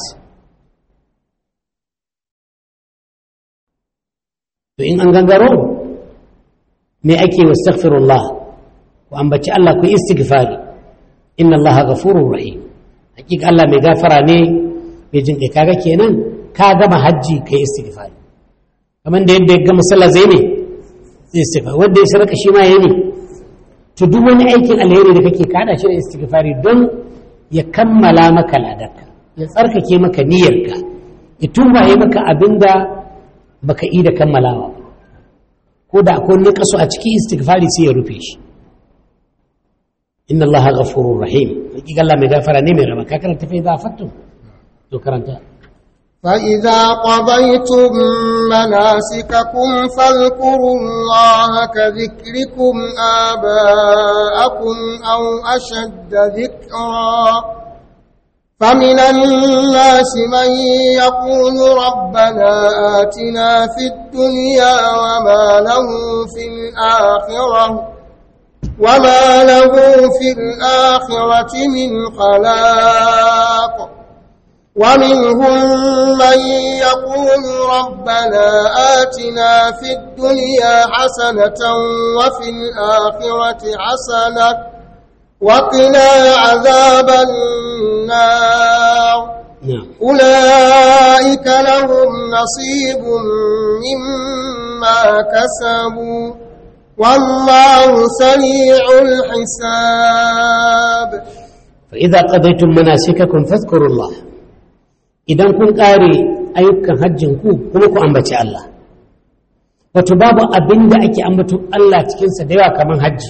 to in an gangaro me ake wastaghfirullah ku ambaci Allah ku istighfari inna Allah ghafurur rahim hakika Allah mai gafara ne mai jin kai kaga kenan ka gama hajji kai istighfari kaman da yadda ya gama sallah zai ne istighfar wanda ya sarka shi ma yayi ne to duk wani aikin alheri da kake kada shi da istighfari don ya kammala maka ladarka ya tsarkake maka niyyarka ya tubaye maka abinda baka yi da kammalawa ko da akwai wani kaso a cikin istighfari sai ya rufe shi inna allaha ghafurur rahim hakika Allah mai gafara ne mai rama ka karanta fa idza fattum to karanta فإذا قضيتم مناسككم فاذكروا الله كذكركم آباءكم أو أشد ذكرا فمن الناس من يقول ربنا آتنا في الدنيا وما له في الآخرة وما له في الآخرة من خلاق ومنهم من يقول ربنا آتنا في الدنيا حسنة وفي الآخرة حسنة وقنا عذاب النار أولئك لهم نصيب مما كسبوا والله سريع الحساب فإذا قضيتم مناسككم فاذكروا الله idan kun ƙare ayyukan hajjinku kuma ku ambaci Allah wato babu abin da ake ambaton Allah cikinsa da yawa kamar hajji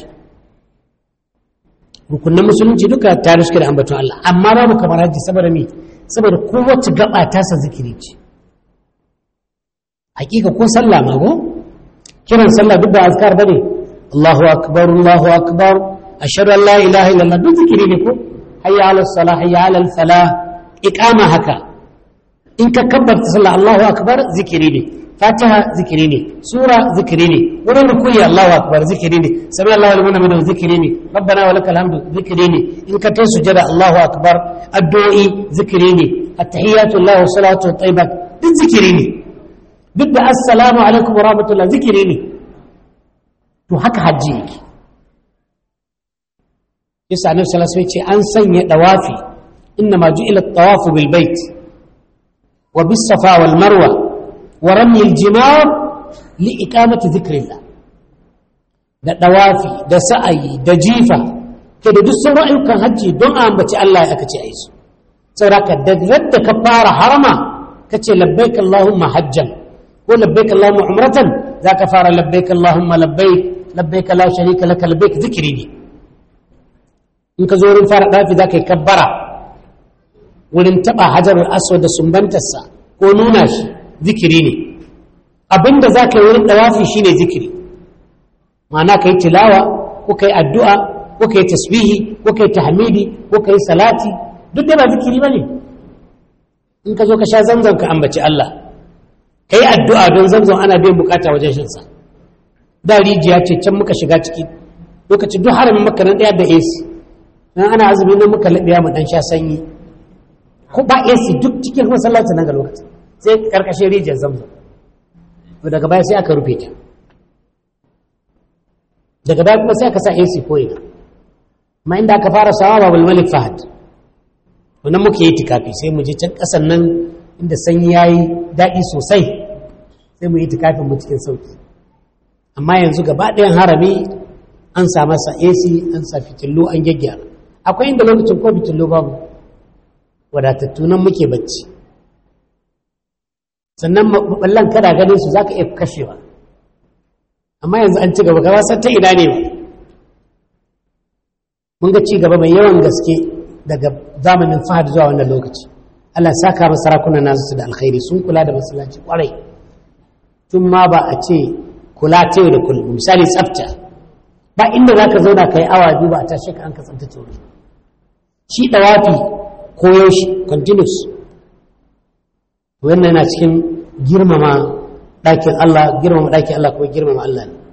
rukunin musulunci duka tare suke da ambaton Allah amma babu kamar hajji saboda me saboda kowace gaba ta sa zikiri ce hakika ko sallah ma go kiran sallah duk da azkar bane Allahu akbar Allahu akbar ashhadu an la ilaha illallah duk zikiri ne ko hayya ala salah hayya ala falah iqama haka in ka kabbarta sallah Allahu akbar zikiri ne fatiha zikiri ne sura zikiri ne wurin rukuyi Allahu akbar zikiri ne sami Allahu liman hamidahu zikiri ne rabbana wa lakal hamdu zikiri ne in ka tayi sujada Allahu akbar addu'i zikiri ne at-tahiyatu lillahi wa salatu tayyibat duk zikiri ne duk da assalamu alaikum wa rahmatullah zikiri ne to haka hajji yake yasa annabi sallallahu alaihi wasallam ce an sanya dawafi inna ma ju'ila at-tawafu bil bait وبالصفا والمروة ورمي الجمار لإقامة ذكر الله da dawafi da sa'ayi da jifa ke da duk sauran ayyukan hajji don a ambaci Allah aka ce ayi su saboda da yadda ka fara harama kace labbaik Allahumma hajjan ko labbaik Allahumma umratan zaka fara labbaik Allahumma labbaik labbaik la sharika laka labbaik zikri ne in ka zo wurin fara dafi zaka yi kabbara wurin taɓa hajarul aswad da sumbantarsa ko nuna shi zikiri ne abinda za ka yi wurin ɗawafi shi ne zikiri ma'ana ka yi tilawa ko ka yi addu'a ko ka yi tasbihi ko ka yi tahmidi ko ka yi salati duk da ba zikiri ba ne in ka zo ka sha zamzam ka ambaci Allah ka yi addu'a don zamzam ana biyan bukata wajen shansa da rijiya ce can muka shiga ciki lokacin duk haramin maka nan ɗaya da ac dan ana azumi nan muka laɓiya mu ɗan sha sanyi ko ba A C duk cikin masallaci nan ga lokaci sai karkashin rijiyar zamzam to daga baya sai aka rufe ta daga baya kuma sai aka sa A C ko ina amma inda aka fara sawa babul malik fahad wannan muke yi tikafi sai mu je can kasan nan inda sanyi yayi daɗi sosai sai mu yi tikafin mu cikin sauki amma yanzu gaba ɗayan harami an sa masa A C an sa fitillu an gyaggyara akwai inda lokacin ko fitillu babu wadatattu nan muke bacci sannan maballan kada ganin su zaka iya kashewa amma yanzu an ci gaba ka san ta ina ne mun ga ci gaba mai yawan gaske daga zamanin Fahad zuwa wannan lokaci Allah saka masa sarakunan nasu da alkhairi sun kula da masallaci kwarai tun ma ba a ce kula ta yau da kullum misali tsafta ba inda zaka zauna kai awa biyu ba a tashi ka an ka tsaftace wuri shi dawafi koyo shi continuous wannan yana cikin girmama ɗakin Allah girmama ɗakin Allah kuma girmama Allah ne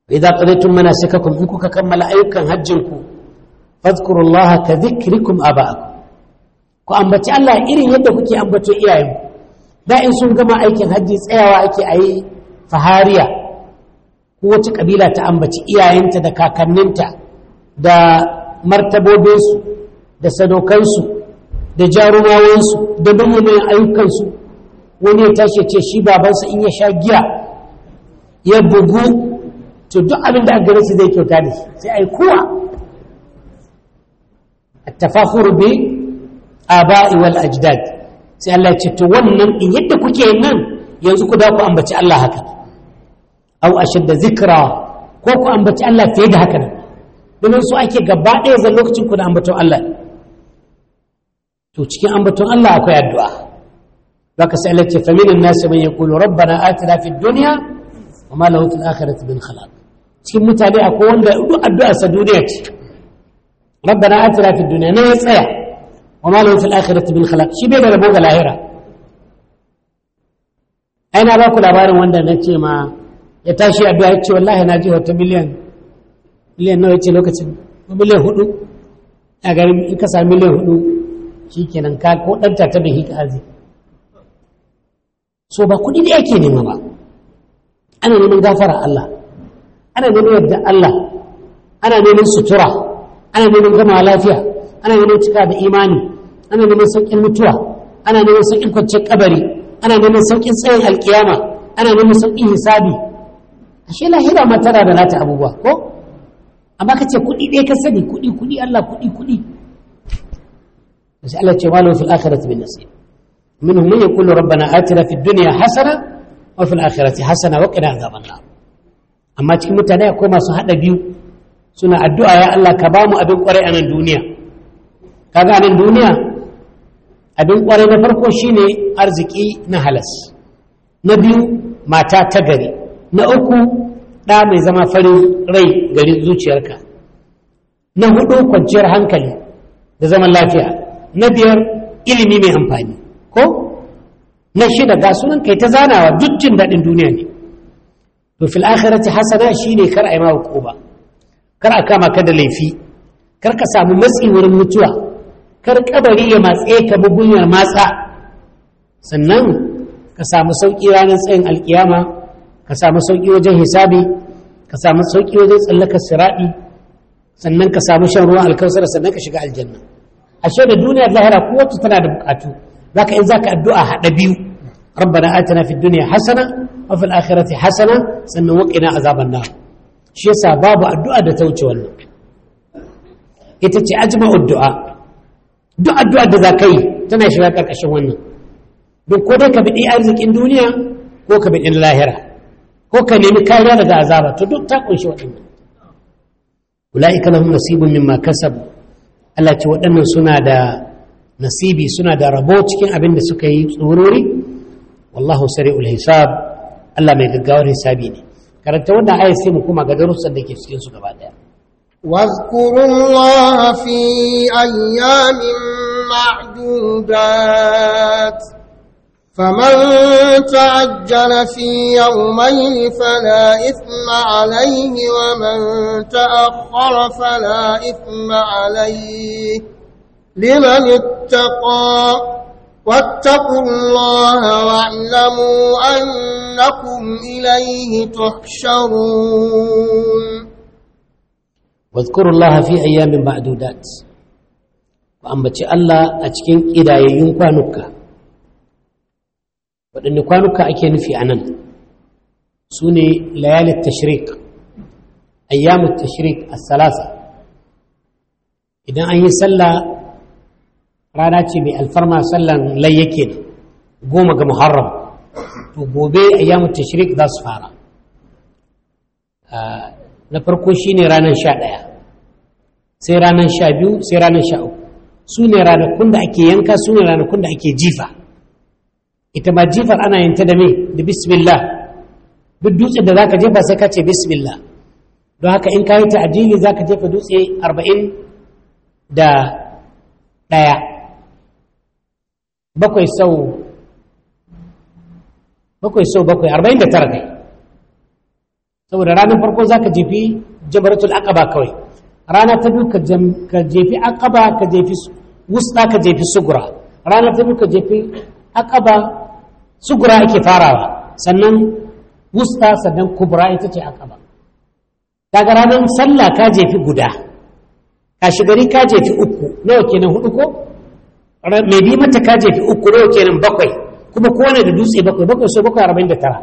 idza qadaytum manasikakum in kuka kammala ayyukan hajjinku fadhkurullaha ka dhikrikum aba'akum ku ambaci Allah irin yadda kuke ambato iyayenku da in sun gama aikin hajji tsayawa ake ayi fahariya ko wace kabila ta ambaci iyayenta da kakanninta da martabobinsu da sadaukansu da jarumawansu da manyan ayyukansu wani ya tashi ce shi babansa in ya sha giya ya bugu to duk abin da aka shi zai kyauta da shi sai ai kuwa at-tafakhur bi aba'i wal ajdad sai Allah ya ce to wannan in yadda kuke nan yanzu ku da ku ambaci Allah haka aw ashadda zikra ko ku ambaci Allah fiye da haka nan domin su ake gaba ɗaya zan lokacin ku da ambaton Allah to cikin ambaton Allah akwai addu'a zaka sai Allah ya ce fa minan nas man yaqulu rabbana atina fid dunya wa ma lahu fil akhirati min khalaq cikin mutane akwai wanda duk addu'a sa duniya ce rabbana atina fid dunya ne ya tsaya wa ma lahu fil akhirati min khalaq shi bai da rabo ga lahira ai na ba ku labarin wanda nace ma ya tashi addu'a ya ce wallahi na ji wata miliyan miliyan nawa ce lokacin miliyan hudu a garin in ka sami miliyan hudu shikenan ka ko danta ta bai hika azi so ba kudi da yake nema ba ana neman gafara Allah ana neman yadda Allah ana neman sutura ana neman gama lafiya ana neman cika da imani ana neman sauƙin mutuwa ana neman sauƙin kwanciyar kabari ana neman sauƙin tsayin alkiyama ana neman sauƙin hisabi ashe lahira ma tana da nata abubuwa ko amma kace kuɗi ɗaya ka sani kuɗi kuɗi Allah kuɗi kuɗi sai Allah ce walau fil akhirati bin nasib minhum man yaqulu rabbana atina fid dunya hasana wa fil akhirati hasana wa qina azaban nar amma cikin mutane akwai masu hada biyu suna addu'a ya Allah ka bamu abin kwarai a nan duniya kaga a nan duniya abin kwarai na farko shine arziki na halas na biyu mata ta gari na uku ɗa mai zama farin rai gari zuciyarka na hudu kwanciyar hankali da zaman lafiya na biyar ilimi mai amfani ko na shida ga sunan kai ta zanawa duk jin daɗin duniya ne to fil akhirati hasana shine kar a yi ma hukuma kar a kama ka da laifi kar ka samu matsi wurin mutuwa kar kabari ya matse ka bugunyar matsa sannan ka samu sauki ranar tsayin alkiyama ka samu sauki wajen hisabi ka samu sauki wajen tsallakar siradi sannan ka samu shan ruwan alkausar sannan ka shiga aljanna ashe da duniya da lahira kowace tana da bukatu zaka in zaka addu'a hada biyu rabbana atina fid dunya hasana wa fil akhirati hasana sannan waqina azaban nar shi yasa babu addu'a da ta wuce wannan ita ce ajma'u du'a duk addu'a da zaka yi tana shiga karkashin wannan don ko dai ka bi arzikin duniya ko ka bi lahira ko ka nemi kariya daga azaba to duk ta kunshi waɗannan ulaika lahum nasibun mimma kasabu Allah ce waɗannan suna da nasibi suna da rabo cikin abin da suka yi tsorori wallahu sari'ul hisab Allah mai gaggawar hisabi ne karanta wannan ayat sai mu kuma ga darussan da ke cikin su gaba daya واذكروا الله في أيام معدودات فمن تعجل في يومين فلا إثم عليه ومن تأخر فلا إثم عليه لمن اتقى واتقوا الله واعلموا أنكم إليه تحشرون واذكروا الله في أيام معدودات وأنبتي الله أتكين إذا ينقانك waɗanne kwanuka ake nufi a nan su ne layalin tashrik ayyamun tashrik a salasa idan an yi sallah rana ce mai alfarma sallan layyake ne goma ga muharram to gobe ayyamun tashrik za su fara na farko shi ne ranar sha ɗaya sai ranar sha biyu sai ranar sha uku su ne ranakun da ake yanka su ne ranakun da ake jifa ita ma jifar ana yin ta da me da bismillah duk dutse da zaka jefa sai ka ce bismillah don haka in ka yi ta'ajili zaka jefa dutse arba'in da ɗaya bakwai sau bakwai sau bakwai arba'in da tara kai saboda ranar farko za ka jefi jamaratul aqaba kawai, rana ta biyu ka jefi aqaba ka jefi wusta ka jefi sugura, rana ta biyu ka jefi aqaba sugura ake farawa sannan wusta sannan kubra ita ce aqaba. Daga ranar sallah ka jefi guda, kashi gari ka jefi uku, nawa kenan hudu ko? Mai bi mata ka jefi uku, nawa kenan bakwai, kuma kowane da dutse bakwai, bakwai so bakwai arba'in da tara.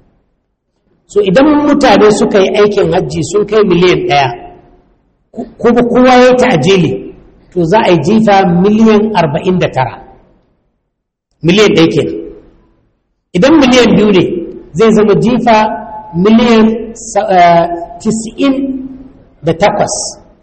So idan mutane suka yi aikin hajji sun kai miliyan ɗaya, kuma kowa ya ta'ajili, to za a yi jifa miliyan arba'in da tara. Miliyan ɗaya kenan. Idan miliyan biyu ne zai zama jifa miliyan tis'in da takwas.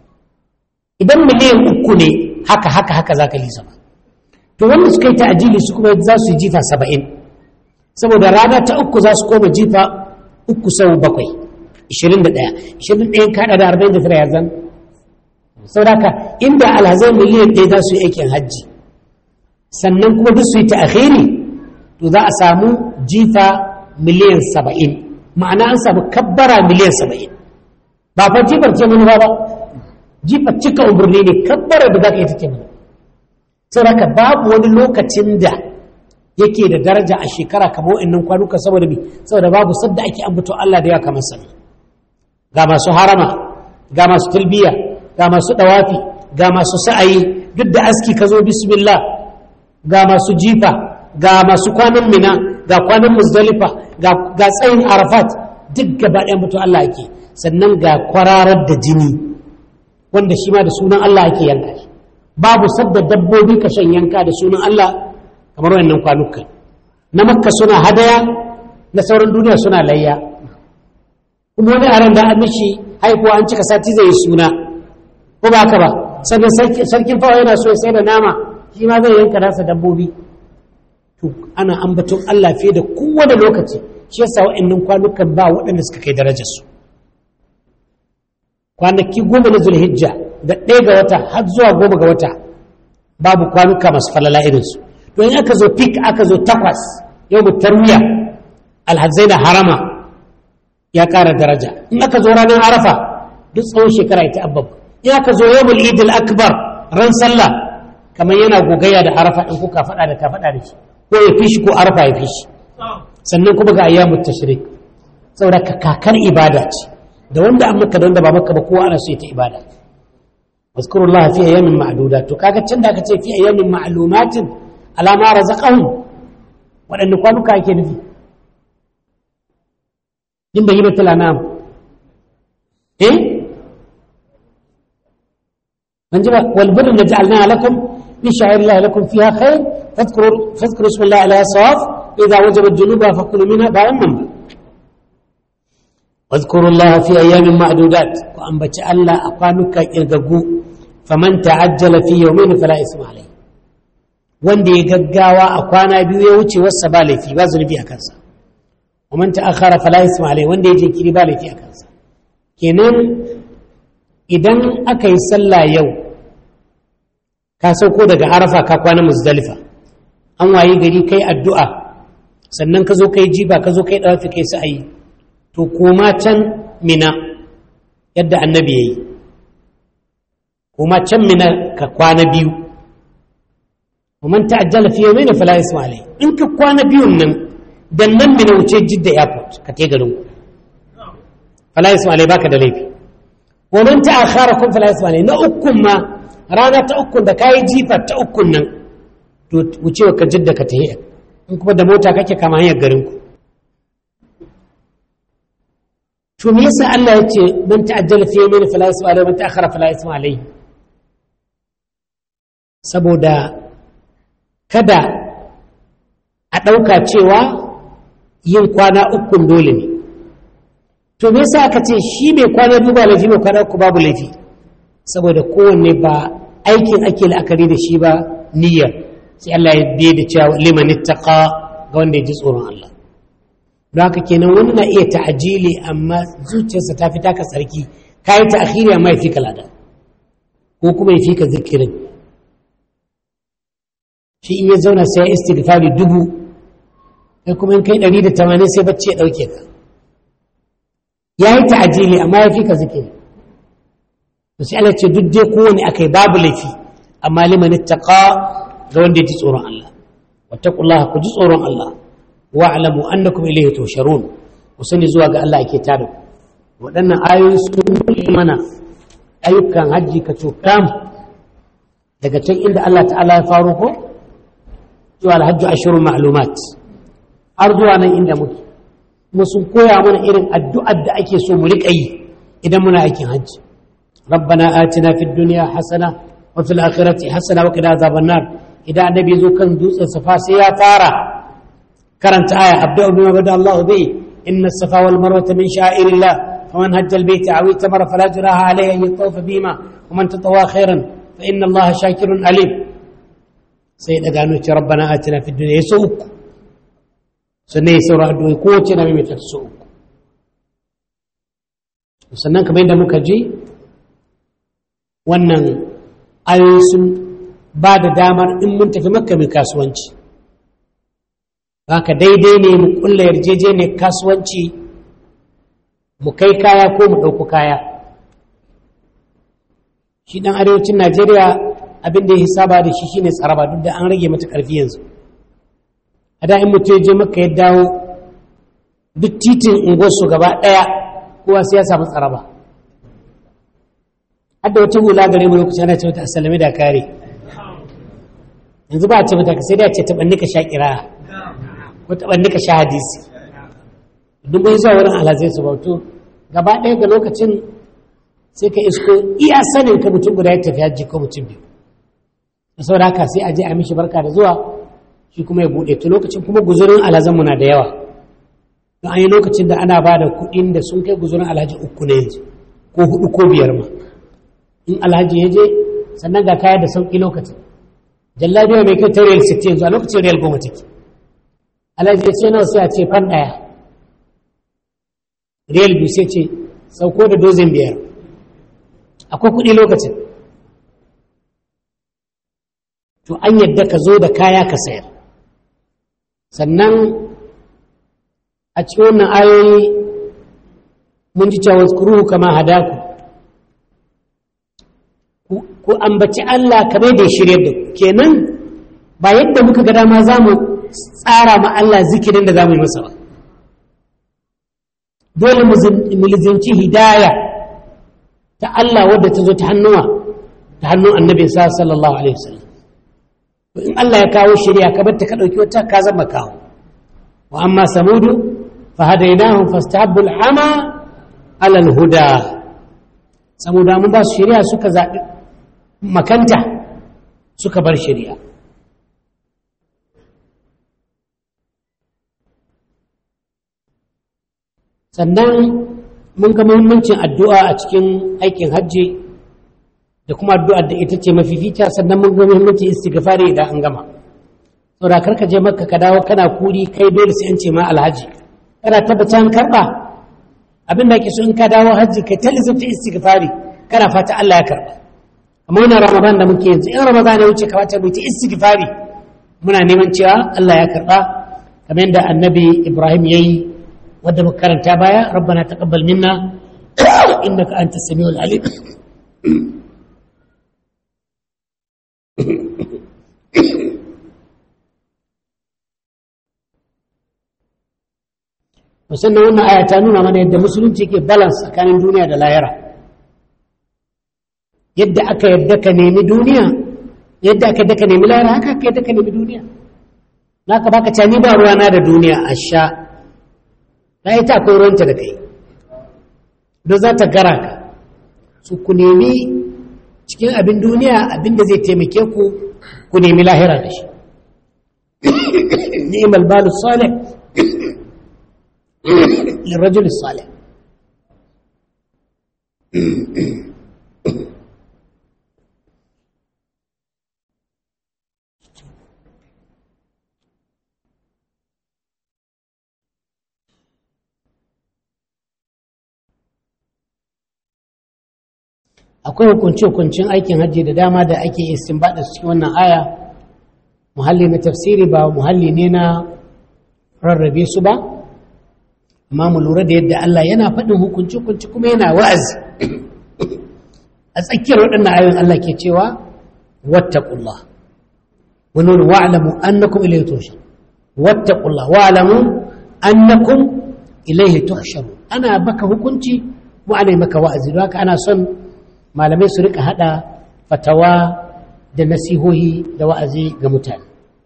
Idan miliyan uku ne haka haka haka za ka lisa ba. To wanda suka yi ta'ajili su kuma za su yi jifa saba'in, saboda rana ta uku za su koma jifa uku sau bakwai, ishirin da ɗaya, ishirin da ɗaya kaɗa da arba'in da tara ya zan. Sauraka inda alhazan miliyan ɗaya za su yi aikin hajji, sannan kuma duk su yi ta'akhiri, to za a samu jifa miliyan saba'in, ma'ana an samu kabbara miliyan saba'in. Ba fa jifar ce manufa ba, jifar cika umarni ne, kabbara da za ka yi ta ce mana. Sauraka babu wani lokacin da yake da daraja a shekara kamar wa'annan kwanuka saboda bi saboda babu sadda ake ambato Allah da ya kamar sa. Ga masu harama, ga masu talbiya, ga masu dawafi, ga masu sa'ayi, duk da aski ka zo bismillah, ga masu jifa, ga masu kwanan mina, ga kwanan muzdalifa, ga ga tsayin arafat, duk gaba ɗayan ambato Allah ake. Sannan ga kwararar da jini wanda shi ma da sunan Allah ake yanka shi. Babu sadda dabbobi ka shan yanka da sunan Allah kamar wannan kwanukan. Na Makka suna hadaya, na sauran duniya suna layya. Kuma wani aran da an mishi haihuwa an cika sati zai yi suna, ko ba haka ba? Sannan sarkin fawa yana so ya sai da nama, shi ma zai yanka nasa dabbobi. To ana ambaton Allah fiye da kowane lokaci, shi yasa wa'annan kwanukan ba waɗanda suka kai darajarsu. Kwanaki goma na Zulhijja da ɗaya ga wata har zuwa goma ga wata babu kwanuka masu falala irinsu. To in aka zo fik aka zo takwas yau mu tarwiya alhazai da harama ya ƙara daraja. In aka zo ranar arafa duk tsawon shekara ita abba. In aka zo yau mul idil akbar ran sallah kamar yana gogayya da arafa in kuka faɗa da ka faɗa da shi ko ya fi shi ko arafa ya fi shi. Sannan kuma ga ayyamut tashrik saboda kakar ibada ce da wanda an maka da wanda ba maka ba kowa ana so ta ibada. wazkurullah fi ayyamin ma'dudat to kaga can da aka ce fi ayyamin ma'lumatin ala ma razaqahum wadanne kwanuka ake nufi din bayyana talanam eh man jaba wal birr naj'alna lakum min sha'arillah lakum fiha khair fadhkuru fadhkuru ismallahi ala sawaf idha wajabat junuba fakulu minha ba'amman واذكروا الله في أيام معدودات وأنبت الله أقانك إرققوا فمن تعجل في يومين فلا إثم عليه وندي يققاوا أقانا بيوتي والسبالي في بازل بي أكنسا ومن تأخر فلا إثم عليه وندي يجي كريبالي في أكنسا كنن إذن أكي سلا يوم كاسوكو دقا عرفة كاكوانا مزدلفة أنوا يقري كي الدعاء سنن كزو كي جيبا كزو كي دوافي كي سأي to koma can mina yadda annabi ya yi koma can mina ka kwana biyu ومن تعجل في يومين فلا يسمع عليه إنك كوانا بيون نم دنن من وجه جدة ايربورت كتيجرون فلا يسمع عليه باك دليبي ومن تأخركم فلا يسمع عليه نأكم ما رانا تأكم دكاي جيفة تأكم نم وجه وكجدة كتيه إنكم بدأ موتا كتير كما هي جرينكم شو ميسا الله يتي من تعجل في يومين فلا يسمع عليه ومن تأخر فلا يسمع عليه saboda kada a ɗauka cewa yin kwana ukun dole ne to me yasa aka ce shi mai kwana biyu ba laifi mai kwana uku babu laifi saboda kowanne ba aikin ake la'akari da shi ba niyyar sai Allah ya biye da cewa liman ittaqa ga wanda ya ji tsoron Allah don haka kenan wani na iya ta'ajili amma zuciyarsa ta fi taka tsarki kai ta akhiri amma ya fi ka lada ko kuma ya fi ka zikirin shi in ya zauna sai ya istighfari dubu kai kuma in kai ɗari da tamanin sai bacci ya ɗauke ka yayi ta'jili amma yafi ka zikiri to sai Allah ce duk dai kowane akai babu laifi amma liman ittaqa ga wanda ya ji tsoron Allah wattaqullaha ku ji tsoron Allah wa'lamu annakum ilayhi tusharun ku sani zuwa ga Allah ake tada waɗannan ayoyi sun yi mana ayyukan hajji ka cokam daga can inda Allah ta'ala ya faro ko zuwa alhajju ashurun ma'lumat har zuwa nan inda muke kuma sun koya mana irin addu'ar da ake so mu riƙa yi idan muna aikin hajji rabbana atina fid dunya hasana wa fil akhirati hasana wa qina azaban nar idan annabi zo kan dutsen safa sai ya fara karanta aya abda'u bima bada Allahu bi inna as-safa wal marwata min sha'irillah faman hajja al-bayta aw itamara fala junaha alayhi an yatawafa bihima wa man tatawwa khairan fa inna Allaha shakirun alim sai daga no ci rabbana atina fid dunya yaso uku sannan ya saura addu'o'i kowace na mai taso uku sannan kamar yadda muka ji wannan ayoyi sun ba da damar in mun tafi makka mai kasuwanci haka daidai ne mu kulla yarjejeniyar kasuwanci mu kai kaya ko mu ɗauko kaya shi ɗan arewacin najeriya abin da ya hisaba da shi shine tsaraba duk da an rage mata ƙarfi yanzu a da in mutum ya je makka ya dawo duk titin unguwarsu gaba ɗaya kowa sai ya samu tsaraba hadda wata hula gare mu lokaci ana ce mata asalami da kare yanzu ba a ce mata sai dai a ce taɓanni ka sha ƙira ko taɓanni ka sha hadisi duk bai zuwa wurin alhazai su bautu gaba ɗaya ga lokacin sai ka isko iya sanin ka mutum guda ya tafi hajji ko mutum biyu da saboda haka sai a je a mishi barka da zuwa shi kuma ya buɗe to lokacin kuma guzurin alhazan mu na da yawa don an yi lokacin da ana ba da kuɗin da sun kai guzurin alhaji uku ne yanzu ko hudu ko biyar ma in alhaji ya je sannan ga kaya da sauƙi lokacin jallabiya mai kai ta riyal sittin yanzu a lokacin riyal goma take alhaji ya ce nawa sai a ce fan ɗaya riyal biyu sai ce sauko da dozin biyar akwai kuɗi lokacin to an yadda ka zo da kaya ka sayar sannan a cikin wannan ayoyi mun ji cewa zkuruhu kama hadaku ku ambaci Allah kamar da ya shirye da ku kenan ba yadda muka ga dama za mu tsara ma Allah zikirin da za mu yi masa ba dole mu lizinci hidaya ta Allah wadda ta zo ta hannuwa ta hannun annabi sallallahu alaihi wasallam in Allah ya kawo shari'a ka barta ka dauki wata ka zama kawo wa amma samudu fa hadainahum fastahabbu al-ama ala al-huda samuda mun ba su shari'a suka zabi makanta suka bar shari'a sannan mun ga muhimmancin addu'a a cikin aikin hajji da kuma addu'ar da ita ce mafifica sannan mun ga muhimmancin istighfari idan an gama saboda karka je makka ka dawo kana kuri kai dole sai an ce ma alhaji kana tabbata an karba abin da ake so in ka dawo hajji kai ta lizarta istighfari kana fata Allah ya karba amma wannan ramadan da muke yanzu in ramadan ya wuce kamata mu ta istighfari muna neman cewa Allah ya karba kamar yadda annabi Ibrahim yayi wanda muka karanta baya rabbana taqabbal minna innaka antas samiul alim musamman wannan aya ta nuna mana yadda musulunci ke balance tsakanin duniya da lahira yadda aka yadda ka nemi duniya yadda aka yadda ka nemi lahira haka aka yadda ka nemi duniya naka baka ta ni ba ruwana da duniya a sha ta yi ta akwai ruwanta da kai don za ta gara ka su ku nemi cikin abin duniya abin da zai taimake ku ku nemi lahira da shi ni'mal balu salih للرجل الصالح akwai hukunce-hukuncin aikin hajji da dama da ake istinbada su cikin wannan aya muhalli na tafsiri ba muhalli ne na rarrabe su ba amma mu lura da yadda Allah yana faɗin hukunci-hukunci kuma yana wa'azi a tsakiyar waɗannan ayoyin Allah ke cewa wattaqullah wa nur wa'lamu annakum ilayhi tuhsharun wattaqullah wa'lamu annakum ilayhi tuhsharun ana baka hukunci mu ana maka wa'azi don haka ana son malamai su rika hada fatawa da nasihohi da wa'azi ga mutane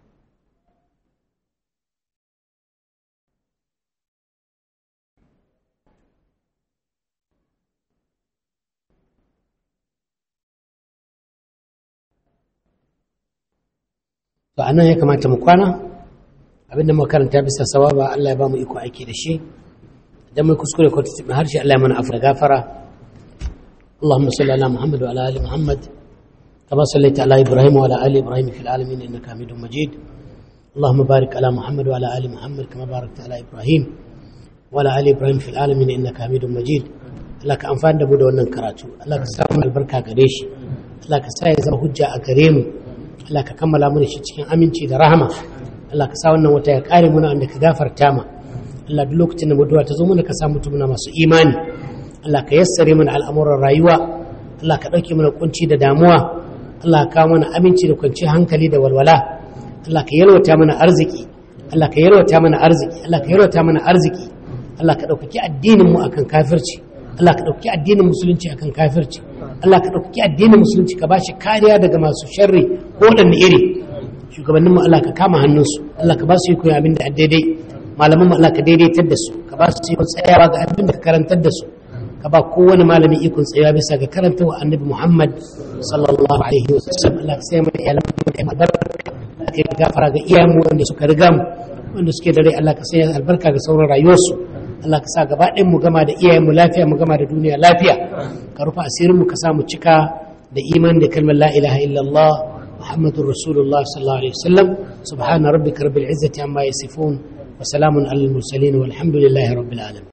to anan ya kamata mu kwana abinda muka karanta bisa sawaba Allah ya ba mu iko aiki da shi idan mai kuskure ko tafi harshe Allah ya mana afra gafara Allahumma salli ala Muhammad wa ala ali Muhammad kama sallaita ala Ibrahim wa ala ali Ibrahim fil alamin innaka Hamidum Majid Allahumma barik ala Muhammad wa ala ali Muhammad kama barakta ala Ibrahim wa ala ali Ibrahim fil alamin innaka Hamidum Majid Allah ka amfani da mu da wannan karatu Allah ka sa mu albarka gare shi Allah ka sa ya zama hujja a gare mu Allah ka kammala mu da shi cikin aminci da rahama Allah ka sa wannan wata ya kare muna wanda ka gafarta ma Allah duk lokacin da mutuwa ta zo mana ka sa mutum na masu imani Allah ka yassare mana al'amuran rayuwa Allah ka dauke mana kunci da damuwa Allah ka kawo mana aminci da kwanciyar hankali da walwala Allah ka yalwata mana arziki Allah ka yalwata mana arziki Allah ka yalwata mana arziki Allah ka dauki addinin mu akan kafirci Allah ka dauki addinin musulunci akan kafirci Allah ka dauki addinin musulunci ka bashi kariya daga masu sharri ko wadanne iri shugabanninmu Allah ka kama hannunsu Allah ka ba su yi koyi abin da daidai malamanmu Allah ka daidaitar da su ka ba su ikon tsayawa ga abin da ka karantar da su ka ba kowane malami ikon tsayawa bisa ga karanta wa annabi Muhammad sallallahu alaihi wa sallam Allah ka sai mu iyalan mu da albarka ka yi gafara ga iyayenmu wanda suka riga mu wanda suke da rai Allah ka sai albarka ga sauran rayuwarsu Allah ka sa gaba ɗayan mu gama da iyayenmu lafiya mu gama da duniya lafiya ka rufa asirin mu ka sa mu cika da iman da kalmar la ilaha illallah محمد رسول الله صلى الله عليه وسلم سبحان ربك رب العزة عما يصفون وسلام على المرسلين والحمد لله رب العالمين